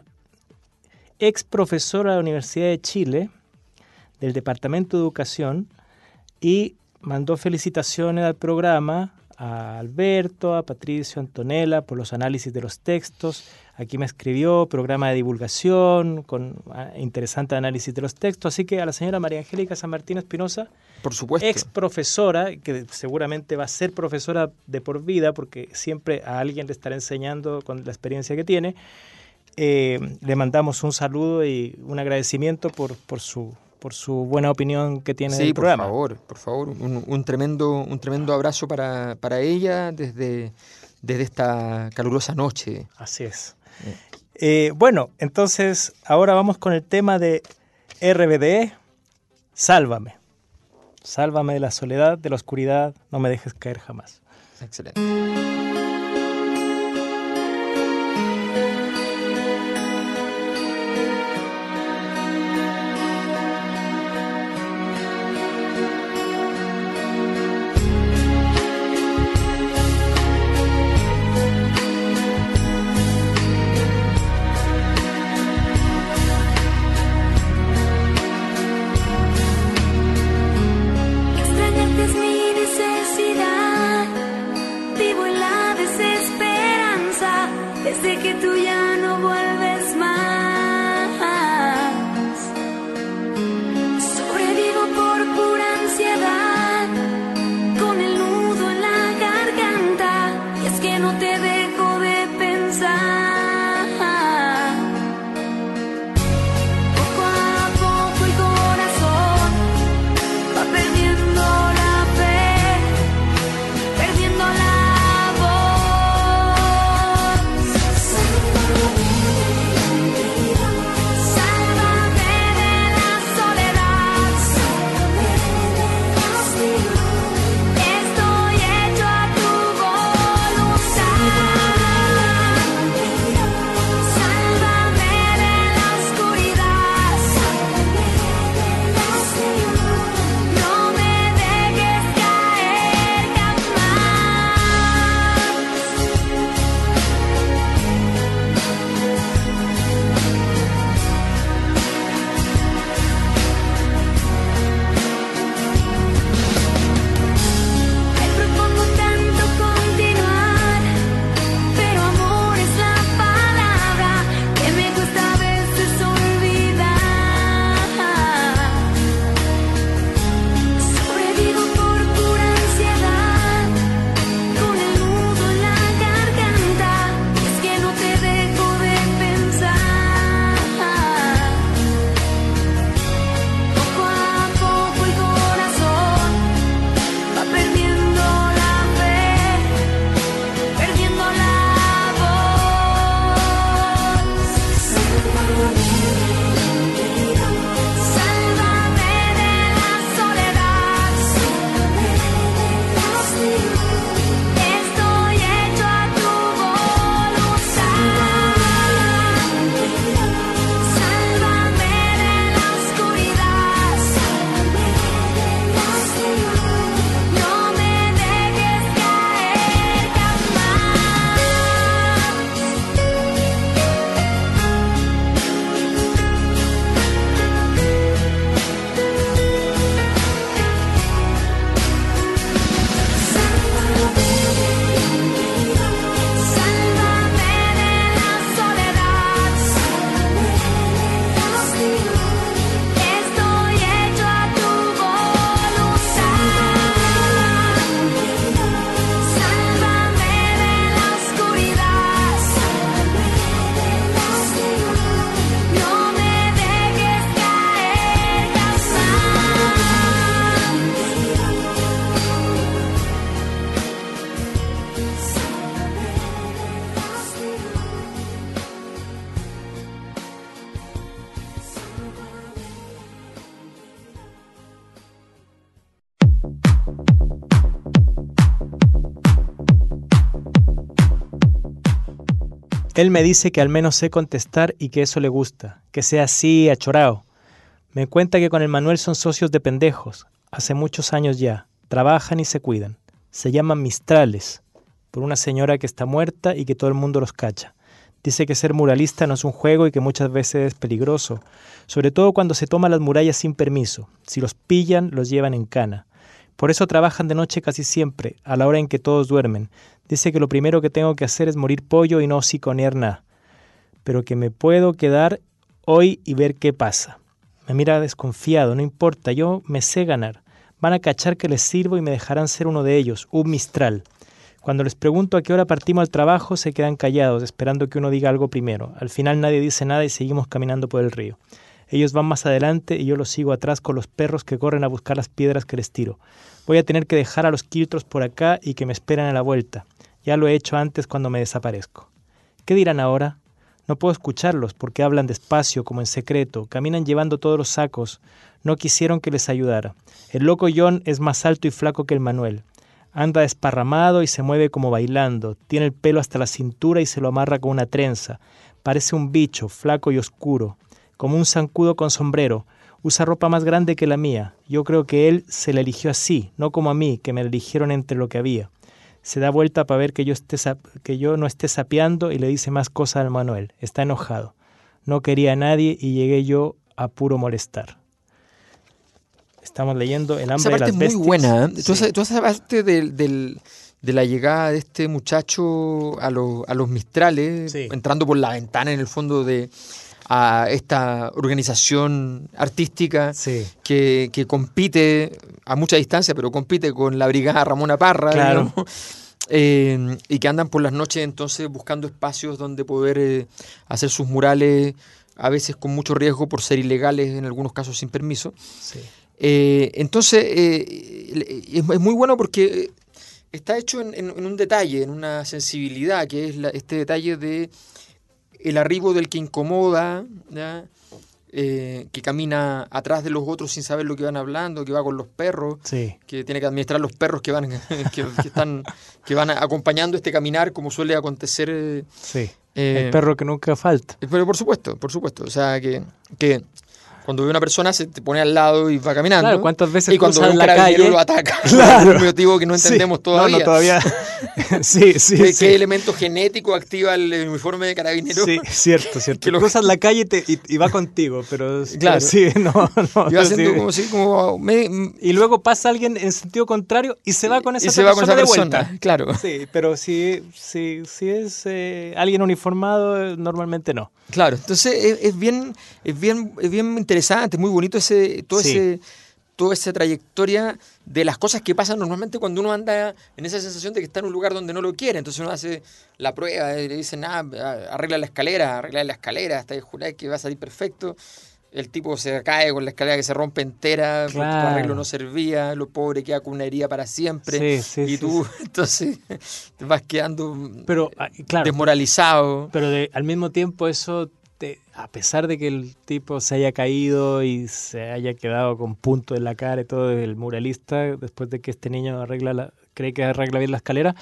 C: ex profesora de la Universidad de Chile, del Departamento de Educación, y mandó felicitaciones al programa, a Alberto, a Patricio, a Antonella por los análisis de los textos. Aquí me escribió programa de divulgación con ah, interesante análisis de los textos. Así que a la señora María Angélica San Martín Espinosa,
D: Por supuesto.
C: ex profesora, que seguramente va a ser profesora de por vida, porque siempre a alguien le estará enseñando con la experiencia que tiene, eh, le mandamos un saludo y un agradecimiento por, por su por su buena opinión que tiene
D: Sí,
C: del
D: por
C: programa.
D: favor, por favor, un, un tremendo, un tremendo abrazo para, para ella desde, desde esta calurosa noche.
C: Así es. Eh, bueno, entonces ahora vamos con el tema de R B D, Sálvame. Sálvame de la soledad, de la oscuridad, no me dejes caer jamás.
D: Excelente.
E: Sálvame
C: Él me dice que al menos sé contestar y que eso le gusta, que sea así, achorao. Me cuenta que con el Manuel son socios de pendejos, hace muchos años ya, trabajan y se cuidan. Se llaman Mistrales, por una señora que está muerta y que todo el mundo los cacha. Dice que ser muralista no es un juego y que muchas veces es peligroso, sobre todo cuando se toman las murallas sin permiso. Si los pillan, los llevan en cana. Por eso trabajan de noche casi siempre, a la hora en que todos duermen. Dice que lo primero que tengo que hacer es morir pollo y no hociconear nada. Pero que me puedo quedar hoy y ver qué pasa. Me mira desconfiado, no importa, yo me sé ganar. Van a cachar que les sirvo y me dejarán ser uno de ellos, un Mistral. Cuando les pregunto a qué hora partimos al trabajo, se quedan callados, esperando que uno diga algo primero. Al final nadie dice nada y seguimos caminando por el río. Ellos van más adelante y yo los sigo atrás con los perros que corren a buscar las piedras que les tiro. Voy a tener que dejar a los quiltros por acá y que me esperen a la vuelta. Ya lo he hecho antes cuando me desaparezco. ¿Qué dirán ahora? No puedo escucharlos porque hablan despacio, como en secreto. Caminan llevando todos los sacos. No quisieron que les ayudara. El loco John es más alto y flaco que el Manuel. Anda desparramado y se mueve como bailando. Tiene el pelo hasta la cintura y se lo amarra con una trenza. Parece un bicho, flaco y oscuro, como un zancudo con sombrero. Usa ropa más grande que la mía. Yo creo que él se la eligió así, no como a mí, que me la eligieron entre lo que había. Se da vuelta para ver que yo, esté que yo no esté sapeando y le dice más cosas al Manuel. Está enojado. No quería a nadie y llegué yo a puro molestar. Estamos leyendo El hambre de las bestias.
D: Esa parte es muy buena. ¿eh?
C: Sí.
D: Tú, esa, tú esa parte del, del, de la llegada de este muchacho a, lo, a los Mistrales,
C: Sí.
D: entrando por la ventana en el fondo de a esta organización artística
C: Sí.
D: que, que compite a mucha distancia, pero compite con la brigada Ramona Parra,
C: Claro.
D: digamos, eh, y que andan por las noches entonces buscando espacios donde poder eh, hacer sus murales, a veces con mucho riesgo por ser ilegales, en algunos casos sin permiso.
C: Sí.
D: Eh, entonces, eh, es, es muy bueno porque está hecho en, en, en un detalle, en una sensibilidad, que es la, este detalle de el arribo del que incomoda, ¿ya? Eh, que camina atrás de los otros sin saber lo que van hablando, que va con los perros,
C: Sí.
D: que tiene que administrar los perros que van, que, que están, que van acompañando este caminar, como suele acontecer. Eh,
C: Sí.
D: eh,
C: El perro que nunca falta.
D: Pero por supuesto, por supuesto. O sea, que, que cuando ve una persona se te pone al lado y va caminando.
C: Claro, ¿cuántas veces
D: y cuando ve
C: cruzan
D: un
C: la
D: carabinero
C: calle?
D: lo ataca.
C: Claro.
D: Por un motivo que no entendemos
C: Sí.
D: todavía.
C: No, no, todavía. sí, sí,
D: ¿Qué,
C: sí.
D: qué elemento genético activa el uniforme de carabinero?
C: Sí, cierto, cierto.
D: Que lo-
C: Cruzas la calle y, te- y- y va contigo, pero
D: Claro.
C: pero sí, no, no.
D: Y va haciendo
C: sí.
D: como si, como... me-
C: Y luego pasa alguien en sentido contrario y se va con esa
D: y se va con
C: persona
D: esa
C: de
D: persona,
C: vuelta.
D: claro.
C: Sí, pero si, si, si es eh, alguien uniformado, eh, normalmente no.
D: Claro, entonces es, es bien, es bien, es bien interesante, muy bonito ese, todo
C: Sí.
D: ese, toda esa trayectoria de las cosas que pasan normalmente cuando uno anda en esa sensación de que está en un lugar donde no lo quiere. Entonces uno hace la prueba y le dicen, ah, arregla la escalera, arregla la escalera, hasta jurar que va a salir perfecto. El tipo se cae con la escalera que se rompe entera, porque tu
C: Claro.
D: arreglo no servía, lo pobre queda con una herida para siempre.
C: Sí, sí,
D: y
C: sí,
D: tú, entonces, te vas quedando
C: Pero, ah, claro,
D: desmoralizado.
C: pero de- al mismo tiempo eso, te- a pesar de que el tipo se haya caído y se haya quedado con punto en la cara y todo, el muralista, después de que este niño arregla la, cree que arregla bien la escalera,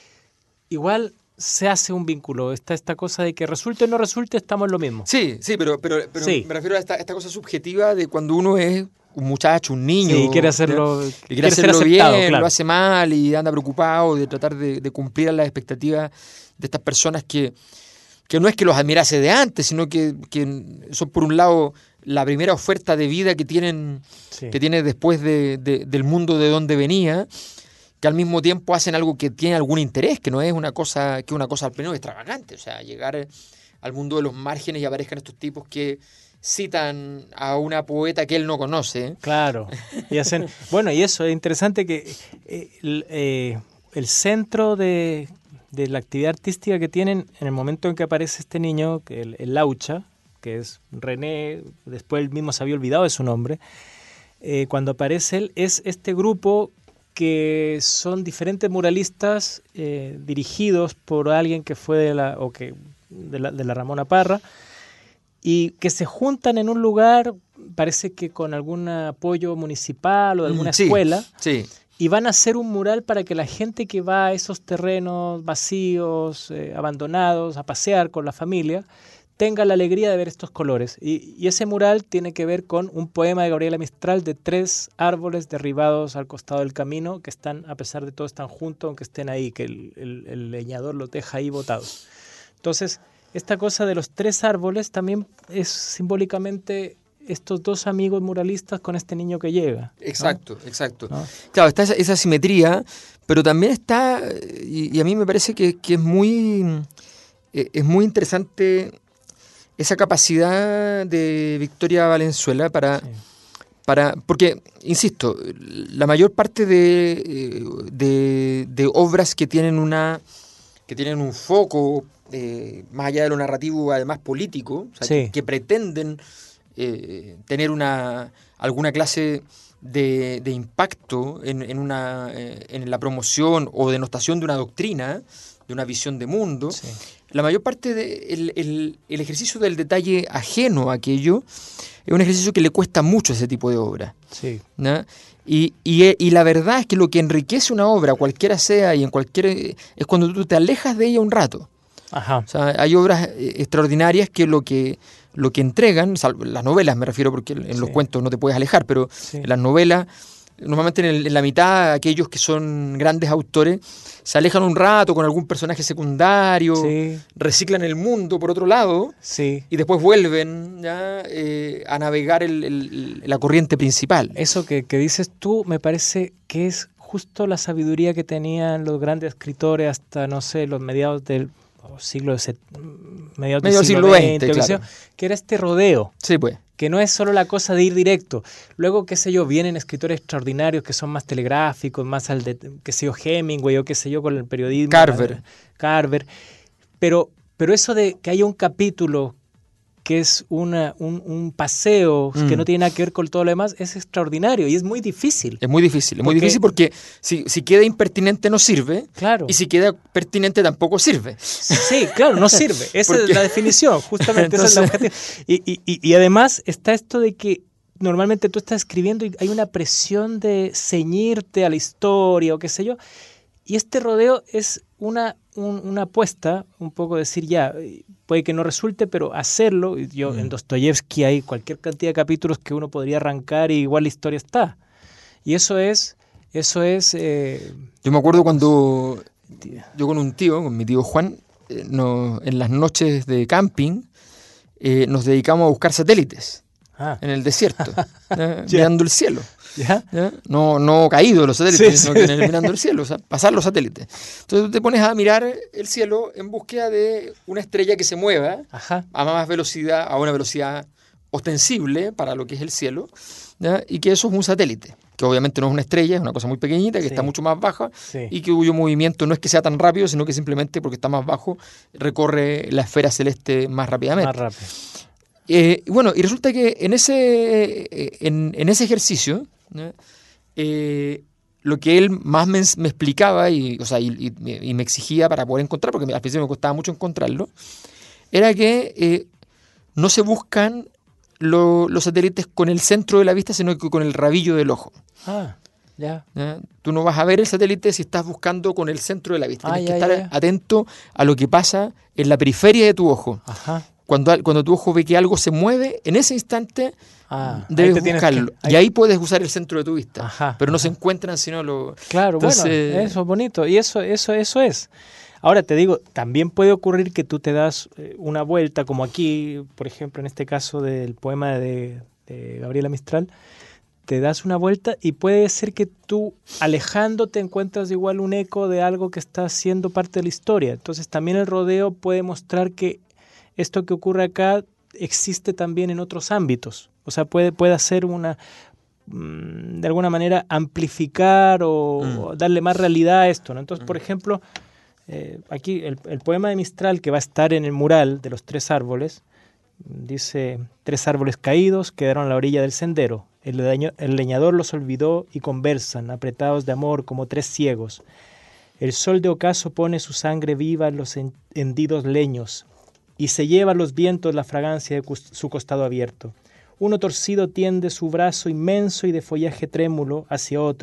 C: igual se hace un vínculo. Está esta cosa de que resulte o no resulte, estamos en lo mismo.
D: Sí, sí, pero, pero, pero
C: Sí.
D: me refiero a esta, esta cosa subjetiva de cuando uno es un muchacho, un niño.
C: Sí, quiere hacerlo,
D: ¿ya? Y quiere,
C: quiere ser
D: hacerlo
C: aceptado,
D: bien,
C: claro.
D: lo hace mal y anda preocupado de tratar de, de cumplir las expectativas de estas personas que, que no es que los admirase de antes, sino que, que son por un lado la primera oferta de vida que tienen,
C: Sí.
D: que tiene después de, de- del mundo de donde venía, que al mismo tiempo hacen algo que tiene algún interés, que no es una cosa, que una cosa al pleno extravagante. O sea, llegar al mundo de los márgenes y aparezcan estos tipos que citan a una poeta que él no conoce.
C: Claro. Y hacen, bueno, y eso es interesante que eh, el, eh, el centro de, de la actividad artística que tienen en el momento en que aparece este niño, que el, el Laucha, que es René, después él mismo se había olvidado de su nombre, eh, cuando aparece él, es este grupo que son diferentes muralistas eh, dirigidos por alguien que fue de la, o que, de la, de la Ramona Parra, y que se juntan en un lugar, parece que con algún apoyo municipal o de alguna
D: Mm, sí,
C: escuela,
D: Sí.
C: y van a hacer un mural para que la gente que va a esos terrenos vacíos, eh, abandonados, a pasear con la familia, tenga la alegría de ver estos colores. Y, y ese mural tiene que ver con un poema de Gabriela Mistral de tres árboles derribados al costado del camino que están, a pesar de todo, están juntos, aunque estén ahí, que el, el, el leñador los deja ahí botados. Entonces, esta cosa de los tres árboles también es simbólicamente estos dos amigos muralistas con este niño que llega, ¿no?
D: Exacto, exacto.
C: ¿No?
D: Claro, está esa, esa simetría, pero también está, y, y a mí me parece que, que es muy eh, es muy interesante esa capacidad de Victoria Valenzuela para,
C: Sí.
D: para porque, insisto, la mayor parte de, de, de obras que tienen una que tienen un foco eh, más allá de lo narrativo, además político, o sea,
C: Sí.
D: que, que pretenden eh, tener una alguna clase de, de impacto en, en, una, eh, en la promoción o denostación de una doctrina, de una visión de mundo.
C: Sí.
D: La mayor parte del de el, el ejercicio del detalle ajeno a aquello es un ejercicio que le cuesta mucho a ese tipo de obra,
C: Sí.
D: ¿no? Y, y, y la verdad es que lo que enriquece una obra, cualquiera sea y en cualquier, es cuando tú te alejas de ella un rato.
C: Ajá.
D: O sea, hay obras eh, extraordinarias que lo que lo que entregan, salvo, las novelas me refiero, porque en
C: Sí.
D: los cuentos no te puedes alejar, pero
C: Sí.
D: en las novelas, normalmente en, el, en la mitad, aquellos que son grandes autores se alejan un rato con algún personaje secundario,
C: Sí.
D: reciclan el mundo por otro lado
C: Sí.
D: y después vuelven ya eh, a navegar el, el, la corriente principal.
C: Eso que, que dices tú me parece que es justo la sabiduría que tenían los grandes escritores hasta, no sé, los mediados del siglo set, mediados
D: Medio
C: del siglo
D: siglo
C: veinte,
D: veinte,
C: que,
D: claro.
C: sea, que era este rodeo,
D: Sí, pues.
C: que no es solo la cosa de ir directo. Luego, qué sé yo, vienen escritores extraordinarios que son más telegráficos, más al de, qué sé yo, Hemingway o qué sé yo, con el periodismo.
D: Carver.
C: Carver. Pero, pero eso de que haya un capítulo que es una, un, un paseo
D: Mm.
C: que no tiene nada que ver con todo lo demás, es extraordinario y es muy difícil.
D: Es muy difícil, es muy
C: Porque-
D: difícil porque si, si queda impertinente no sirve,
C: Claro.
D: y si queda pertinente tampoco sirve.
C: Sí, claro, no sirve. Esa
D: Porque-
C: es la definición, justamente esa es la
D: Entonces-
C: objetivo. Y, y, y, y además está esto de que normalmente tú estás escribiendo y hay una presión de ceñirte a la historia o qué sé yo. Y este rodeo es una, un- una apuesta, un poco decir ya, puede que no resulte, pero hacerlo. Y Yo,
D: Mm.
C: En Dostoyevsky hay cualquier cantidad de capítulos que uno podría arrancar y igual la historia está. Y eso es, eso es... eh,
D: Yo me acuerdo cuando yo con un tío, con mi tío Juan, eh, no- en las noches de camping eh, nos dedicamos a buscar satélites
C: ah,
D: en el desierto, ¿eh?
C: Ya.
D: mirando el cielo.
C: ¿ya?
D: ¿Ya? No, no caídos los satélites,
C: Sí,
D: sino
C: sí.
D: que en el- mirando el cielo, o sea, pasar los satélites. Entonces tú te pones a mirar el cielo en búsqueda de una estrella que se mueva
C: Ajá.
D: a más velocidad, a una velocidad ostensible para lo que es el cielo, ¿ya? Y que eso es un satélite, que obviamente no es una estrella, es una cosa muy pequeñita, que
C: Sí.
D: está mucho más baja
C: Sí.
D: y que cuyo movimiento no es que sea tan rápido, sino que simplemente porque está más bajo recorre la esfera celeste más rápidamente.
C: Más rápido.
D: Eh, y bueno, y resulta que en ese, eh, en, en ese ejercicio, ¿no? eh, lo que él más me, me explicaba y, o sea, y, y- y me exigía para poder encontrar, porque al principio me costaba mucho encontrarlo, era que eh, no se buscan lo- los satélites con el centro de la vista, sino que con el rabillo del ojo.
C: Ah, ya.
D: ¿Ya? Tú no vas a ver el satélite si estás buscando con el centro de la vista.
C: Ah,
D: Tienes
C: ya,
D: que
C: ya,
D: estar
C: ya.
D: atento a lo que pasa en la periferia de tu ojo.
C: Ajá.
D: Cuando, al- cuando tu ojo ve que algo se mueve, en ese instante
C: Ah, ahí
D: debes
C: te tienes
D: buscarlo.
C: que-
D: Y ahí puedes usar el centro de tu vista.
C: Ajá,
D: pero no
C: ajá.
D: se encuentran sino lo...
C: Claro,
D: Entonces-
C: bueno, eso es bonito. Y eso, eso, eso es. Ahora te digo, también puede ocurrir que tú te das eh, una vuelta, como aquí, por ejemplo, en este caso del poema de, de Gabriela Mistral, te das una vuelta y puede ser que tú, alejándote, encuentras igual un eco de algo que está siendo parte de la historia. Entonces también el rodeo puede mostrar que esto que ocurre acá existe también en otros ámbitos. O sea, puede, puede hacer una, mm, de alguna manera, amplificar o,
D: Mm.
C: o darle más realidad a esto, ¿no? Entonces, por ejemplo, eh, aquí el, el poema de Mistral que va a estar en el mural de los tres árboles, dice, tres árboles caídos quedaron a la orilla del sendero. El, leño- el leñador los olvidó y conversan, apretados de amor como tres ciegos. El sol de ocaso pone su sangre viva en los hen- hendidos leños y se lleva a los vientos la fragancia de cus- su costado abierto. Uno torcido tiende su brazo inmenso y de follaje trémulo hacia otro,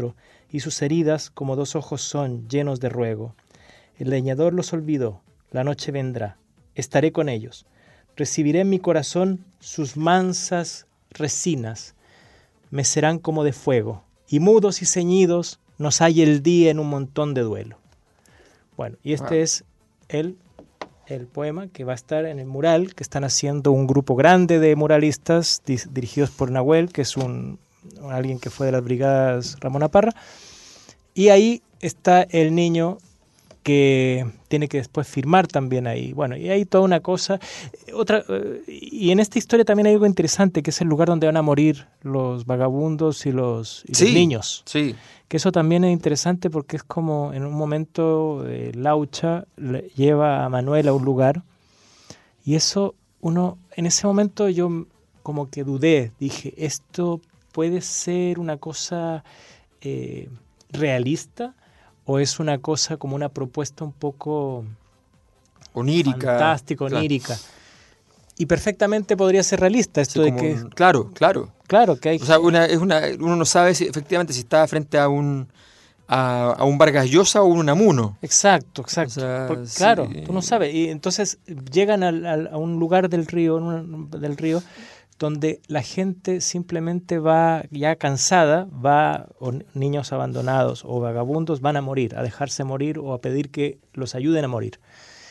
C: y sus heridas como dos ojos son llenos de ruego. El leñador los olvidó, la noche vendrá, estaré con ellos, recibiré en mi corazón sus mansas resinas, me serán como de fuego, y mudos y ceñidos nos hay el día en un montón de duelo. Bueno, y este wow. es el, el poema que va a estar en el mural que están haciendo un grupo grande de muralistas di- dirigidos por Nahuel, que es un, alguien que fue de las brigadas Ramón Parra, y ahí está el niño que tiene que después firmar también ahí. Bueno, y hay toda una cosa. Otra, y en esta historia también hay algo interesante, que es el lugar donde van a morir los vagabundos y los, y
D: sí,
C: los niños.
D: Sí.
C: Que eso también es interesante porque es como en un momento eh, Laucha le lleva a Manuel a un lugar y eso uno, en ese momento yo como que dudé, dije, esto puede ser una cosa eh, realista, ¿o es una cosa como una propuesta un poco
D: onírica,
C: fantástica, onírica? Claro. Y perfectamente podría ser realista esto sí, de que...
D: Un, claro, claro.
C: Claro que hay...
D: O sea, una, es una, uno no sabe si efectivamente si está frente a un a, a un Vargas Llosa o un Unamuno.
C: Exacto, exacto. O sea, Por, sí. Claro, tú no sabes. Y entonces llegan al, al, a un lugar del río, un, del río donde la gente simplemente va ya cansada, va, o niños abandonados o vagabundos van a morir, a dejarse morir o a pedir que los ayuden a morir.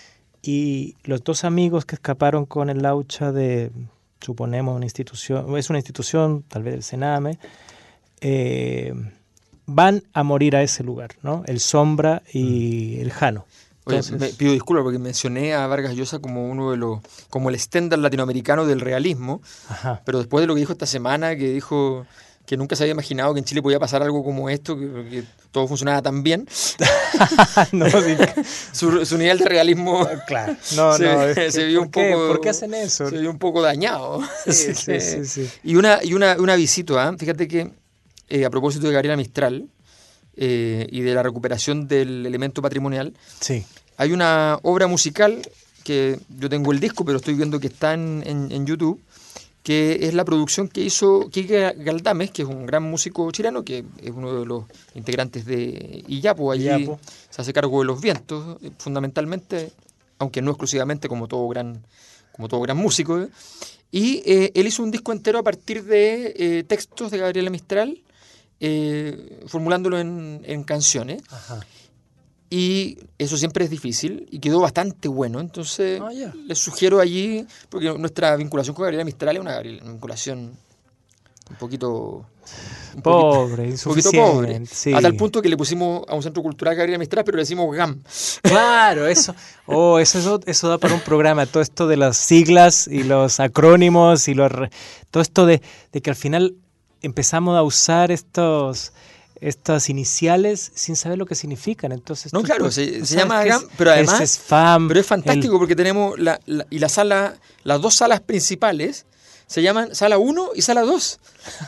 C: Y los dos amigos que escaparon con el Laucha de, suponemos, una institución, es una institución, tal vez el Sename, eh, van a morir a ese lugar, ¿no? El Sombra y el Jano.
D: Entonces, Oye, me pido disculpas porque mencioné a Vargas Llosa como uno de los, como el estándar latinoamericano del realismo, Ajá. pero después de lo que dijo esta semana, que dijo que nunca se había imaginado que en Chile podía pasar algo como esto, que, que todo funcionaba tan bien, no, sí. su, su nivel de realismo
C: claro. no,
D: se,
C: no, es
D: se vio un
C: qué?
D: poco,
C: ¿Por qué hacen eso?
D: Se vio un poco dañado.
C: Sí, sí, sí, sí.
D: Y una, y una, una visita, ¿eh? Fíjate que eh, a propósito de Gabriela Mistral eh, y de la recuperación del elemento patrimonial,
C: sí.
D: hay una obra musical que yo tengo el disco, pero estoy viendo que está en, en, en YouTube, que es la producción que hizo Quique Galdames, que es un gran músico chileno, que es uno de los integrantes de Iyapo. Allí Iyapo. Se hace cargo de los vientos, fundamentalmente, aunque no exclusivamente, como todo gran, como todo gran músico. ¿eh? Y eh, él hizo un disco entero a partir de eh, textos de Gabriela Mistral, eh, formulándolo en, en canciones. Ajá. Y eso siempre es difícil y quedó bastante bueno. Entonces, oh, yeah. les sugiero allí, porque nuestra vinculación con Gabriela Mistral es una vinculación un poquito... Un
C: pobre,
D: poquito, un poquito pobre.
C: Sí.
D: A tal punto que le pusimos a un centro cultural Gabriela Mistral, pero le decimos G A M.
C: Claro, eso, oh, eso, eso, eso da para un programa. Todo esto de las siglas y los acrónimos y los, todo esto de, de que al final empezamos a usar estos... estas iniciales sin saber lo que significan. Entonces,
D: no, claro, se, se llama G A M, pero además
C: es spam,
D: pero es fantástico el... porque tenemos la, la, y la sala, las dos salas principales se llaman sala uno y sala dos.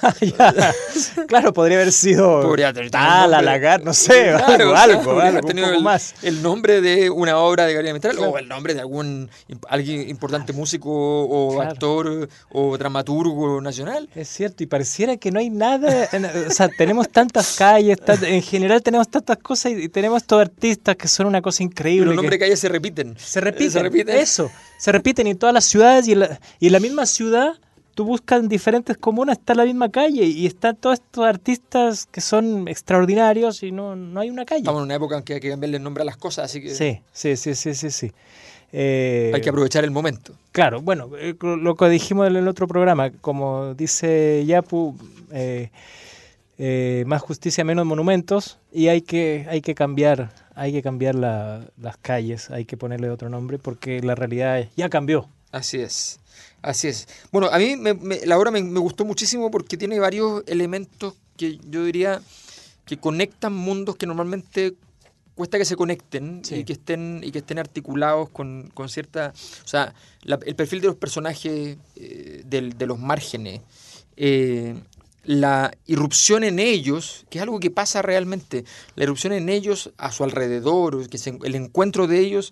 C: Claro, podría haber sido
D: podría
C: Tala, Lagar, no sé,
D: claro,
C: algo, algo,
D: claro,
C: algo
D: un poco
C: el,
D: más. El nombre de una obra de Gabriela Mistral, claro. o el nombre de algún alguien importante músico o claro. actor o dramaturgo nacional.
C: Es cierto, y pareciera que no hay nada, o sea, tenemos tantas calles, tant, en general tenemos tantas cosas y, y tenemos estos artistas que son una cosa increíble.
D: Pero los nombres
C: que,
D: de calles se repiten.
C: Se repiten, se repiten. Eso, se repiten en todas las ciudades y en la, y en la misma ciudad. Tú buscas en diferentes comunas, está la misma calle y están todos estos artistas que son extraordinarios y no, no hay una calle.
D: Estamos en una época en que hay que cambiarle el nombre a las cosas, así que...
C: Sí, sí, sí, sí, sí. sí. Eh,
D: hay que aprovechar el momento.
C: Claro, bueno, eh, lo que dijimos en el otro programa, como dice Yapu, eh, eh, más justicia, menos monumentos, y hay que, hay que cambiar, hay que cambiar la, las calles, hay que ponerle otro nombre porque la realidad ya cambió.
D: Así es. Así es. Bueno, a mí me, me, la obra me, me gustó muchísimo porque tiene varios elementos que yo diría que conectan mundos que normalmente cuesta que se conecten sí. y que estén y que estén articulados con, con cierta... O sea, la, el perfil de los personajes eh, de, de los márgenes, eh, la irrupción en ellos, que es algo que pasa realmente, la irrupción en ellos a su alrededor, que se, el encuentro de ellos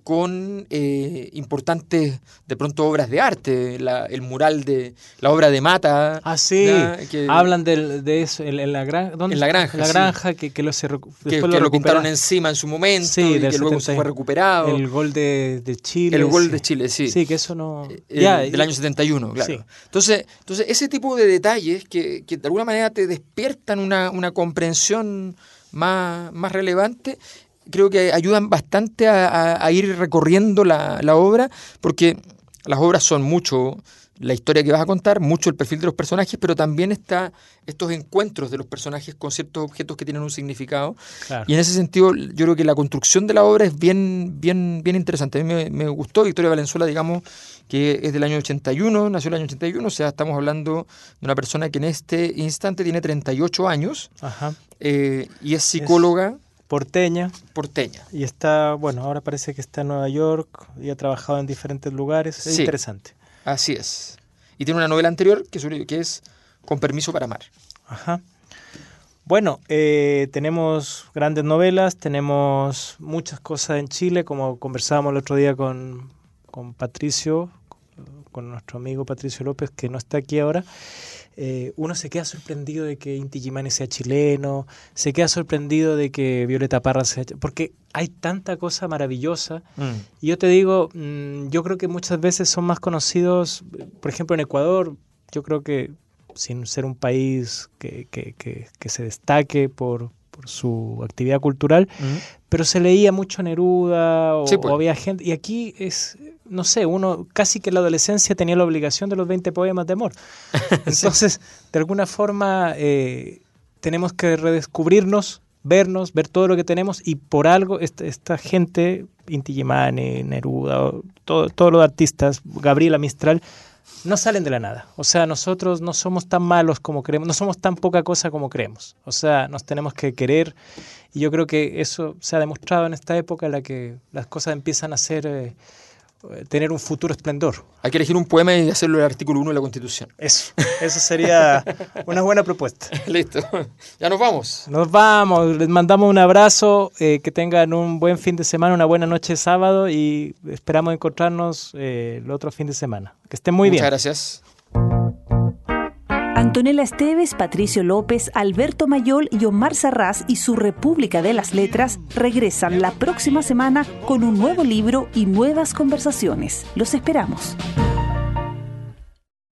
D: con eh, importantes, de pronto, obras de arte, la, el mural de la obra de Mata.
C: Ah, sí,
D: ¿ya? Que,
C: hablan del, de eso en, en la granja. ¿Dónde?
D: En la granja,
C: En la
D: sí.
C: granja, que, que lo, se, recu-
D: que,
C: después
D: que
C: lo,
D: lo pintaron
C: recupera-
D: encima en su momento,
C: Sí,
D: y
C: del
D: que luego
C: setenta
D: se fue recuperado.
C: El gol de, de Chile.
D: El gol
C: sí.
D: de Chile, sí.
C: Sí, que eso no...
D: Eh,
C: ya,
D: del año setenta y uno, claro.
C: Sí.
D: Entonces, entonces, ese tipo de detalles que, que de alguna manera te despiertan una, una comprensión más, más relevante, creo que ayudan bastante a, a, a ir recorriendo la, la obra, porque las obras son mucho la historia que vas a contar, mucho el perfil de los personajes, pero también está estos encuentros de los personajes con ciertos objetos que tienen un significado.
C: Claro.
D: Y en ese sentido, yo creo que la construcción de la obra es bien, bien, bien interesante. A mí me, me gustó Victoria Valenzuela, digamos, que es del año ochenta y uno, nació el año ochenta y uno, o sea, estamos hablando de una persona que en este instante tiene treinta y ocho años,
C: Ajá.
D: eh, y es psicóloga
C: Porteña.
D: porteña.
C: Y está, bueno, ahora parece que está en Nueva York y ha trabajado en diferentes lugares. Es
D: Sí.
C: interesante.
D: Así es. Y tiene una novela anterior que, sobre, que es Con permiso para amar.
C: Ajá. Bueno, eh, tenemos grandes novelas, tenemos muchas cosas en Chile, como conversábamos el otro día con, con Patricio, con nuestro amigo Patricio López, que no está aquí ahora. Eh, uno se queda sorprendido de que Inti Illimani sea chileno, se queda sorprendido de que Violeta Parra sea... Porque hay tanta cosa maravillosa.
D: Mm.
C: Y yo te digo, mmm, yo creo que muchas veces son más conocidos, por ejemplo en Ecuador, yo creo que sin ser un país que, que, que, que se destaque por, por su actividad cultural,
D: Mm.
C: pero se leía mucho Neruda o,
D: Sí, pues.
C: o había gente, y aquí es, no sé, uno casi que en la adolescencia tenía la obligación de los veinte poemas de amor. Entonces, de alguna forma, eh, tenemos que redescubrirnos, vernos, ver todo lo que tenemos, y por algo esta, esta gente, Inti Illimani, Neruda, todo, todos los artistas, Gabriela Mistral, no salen de la nada. O sea, nosotros no somos tan malos como creemos, no somos tan poca cosa como creemos. O sea, nos tenemos que querer, y yo creo que eso se ha demostrado en esta época en la que las cosas empiezan a ser, eh, tener un futuro esplendor.
D: Hay que elegir un poema y hacerlo el artículo uno de la Constitución.
C: Eso, eso sería una buena propuesta.
D: Listo. Ya nos vamos.
C: Nos vamos, les mandamos un abrazo, eh, que tengan un buen fin de semana, una buena noche de sábado, y esperamos encontrarnos eh, el otro fin de semana. Que estén muy
D: Muchas
C: bien.
D: gracias.
A: Antonella Esteves, Patricio López, Alberto Mayol y Omar Sarraz y su República de las Letras regresan la próxima semana con un nuevo libro y nuevas conversaciones. Los esperamos.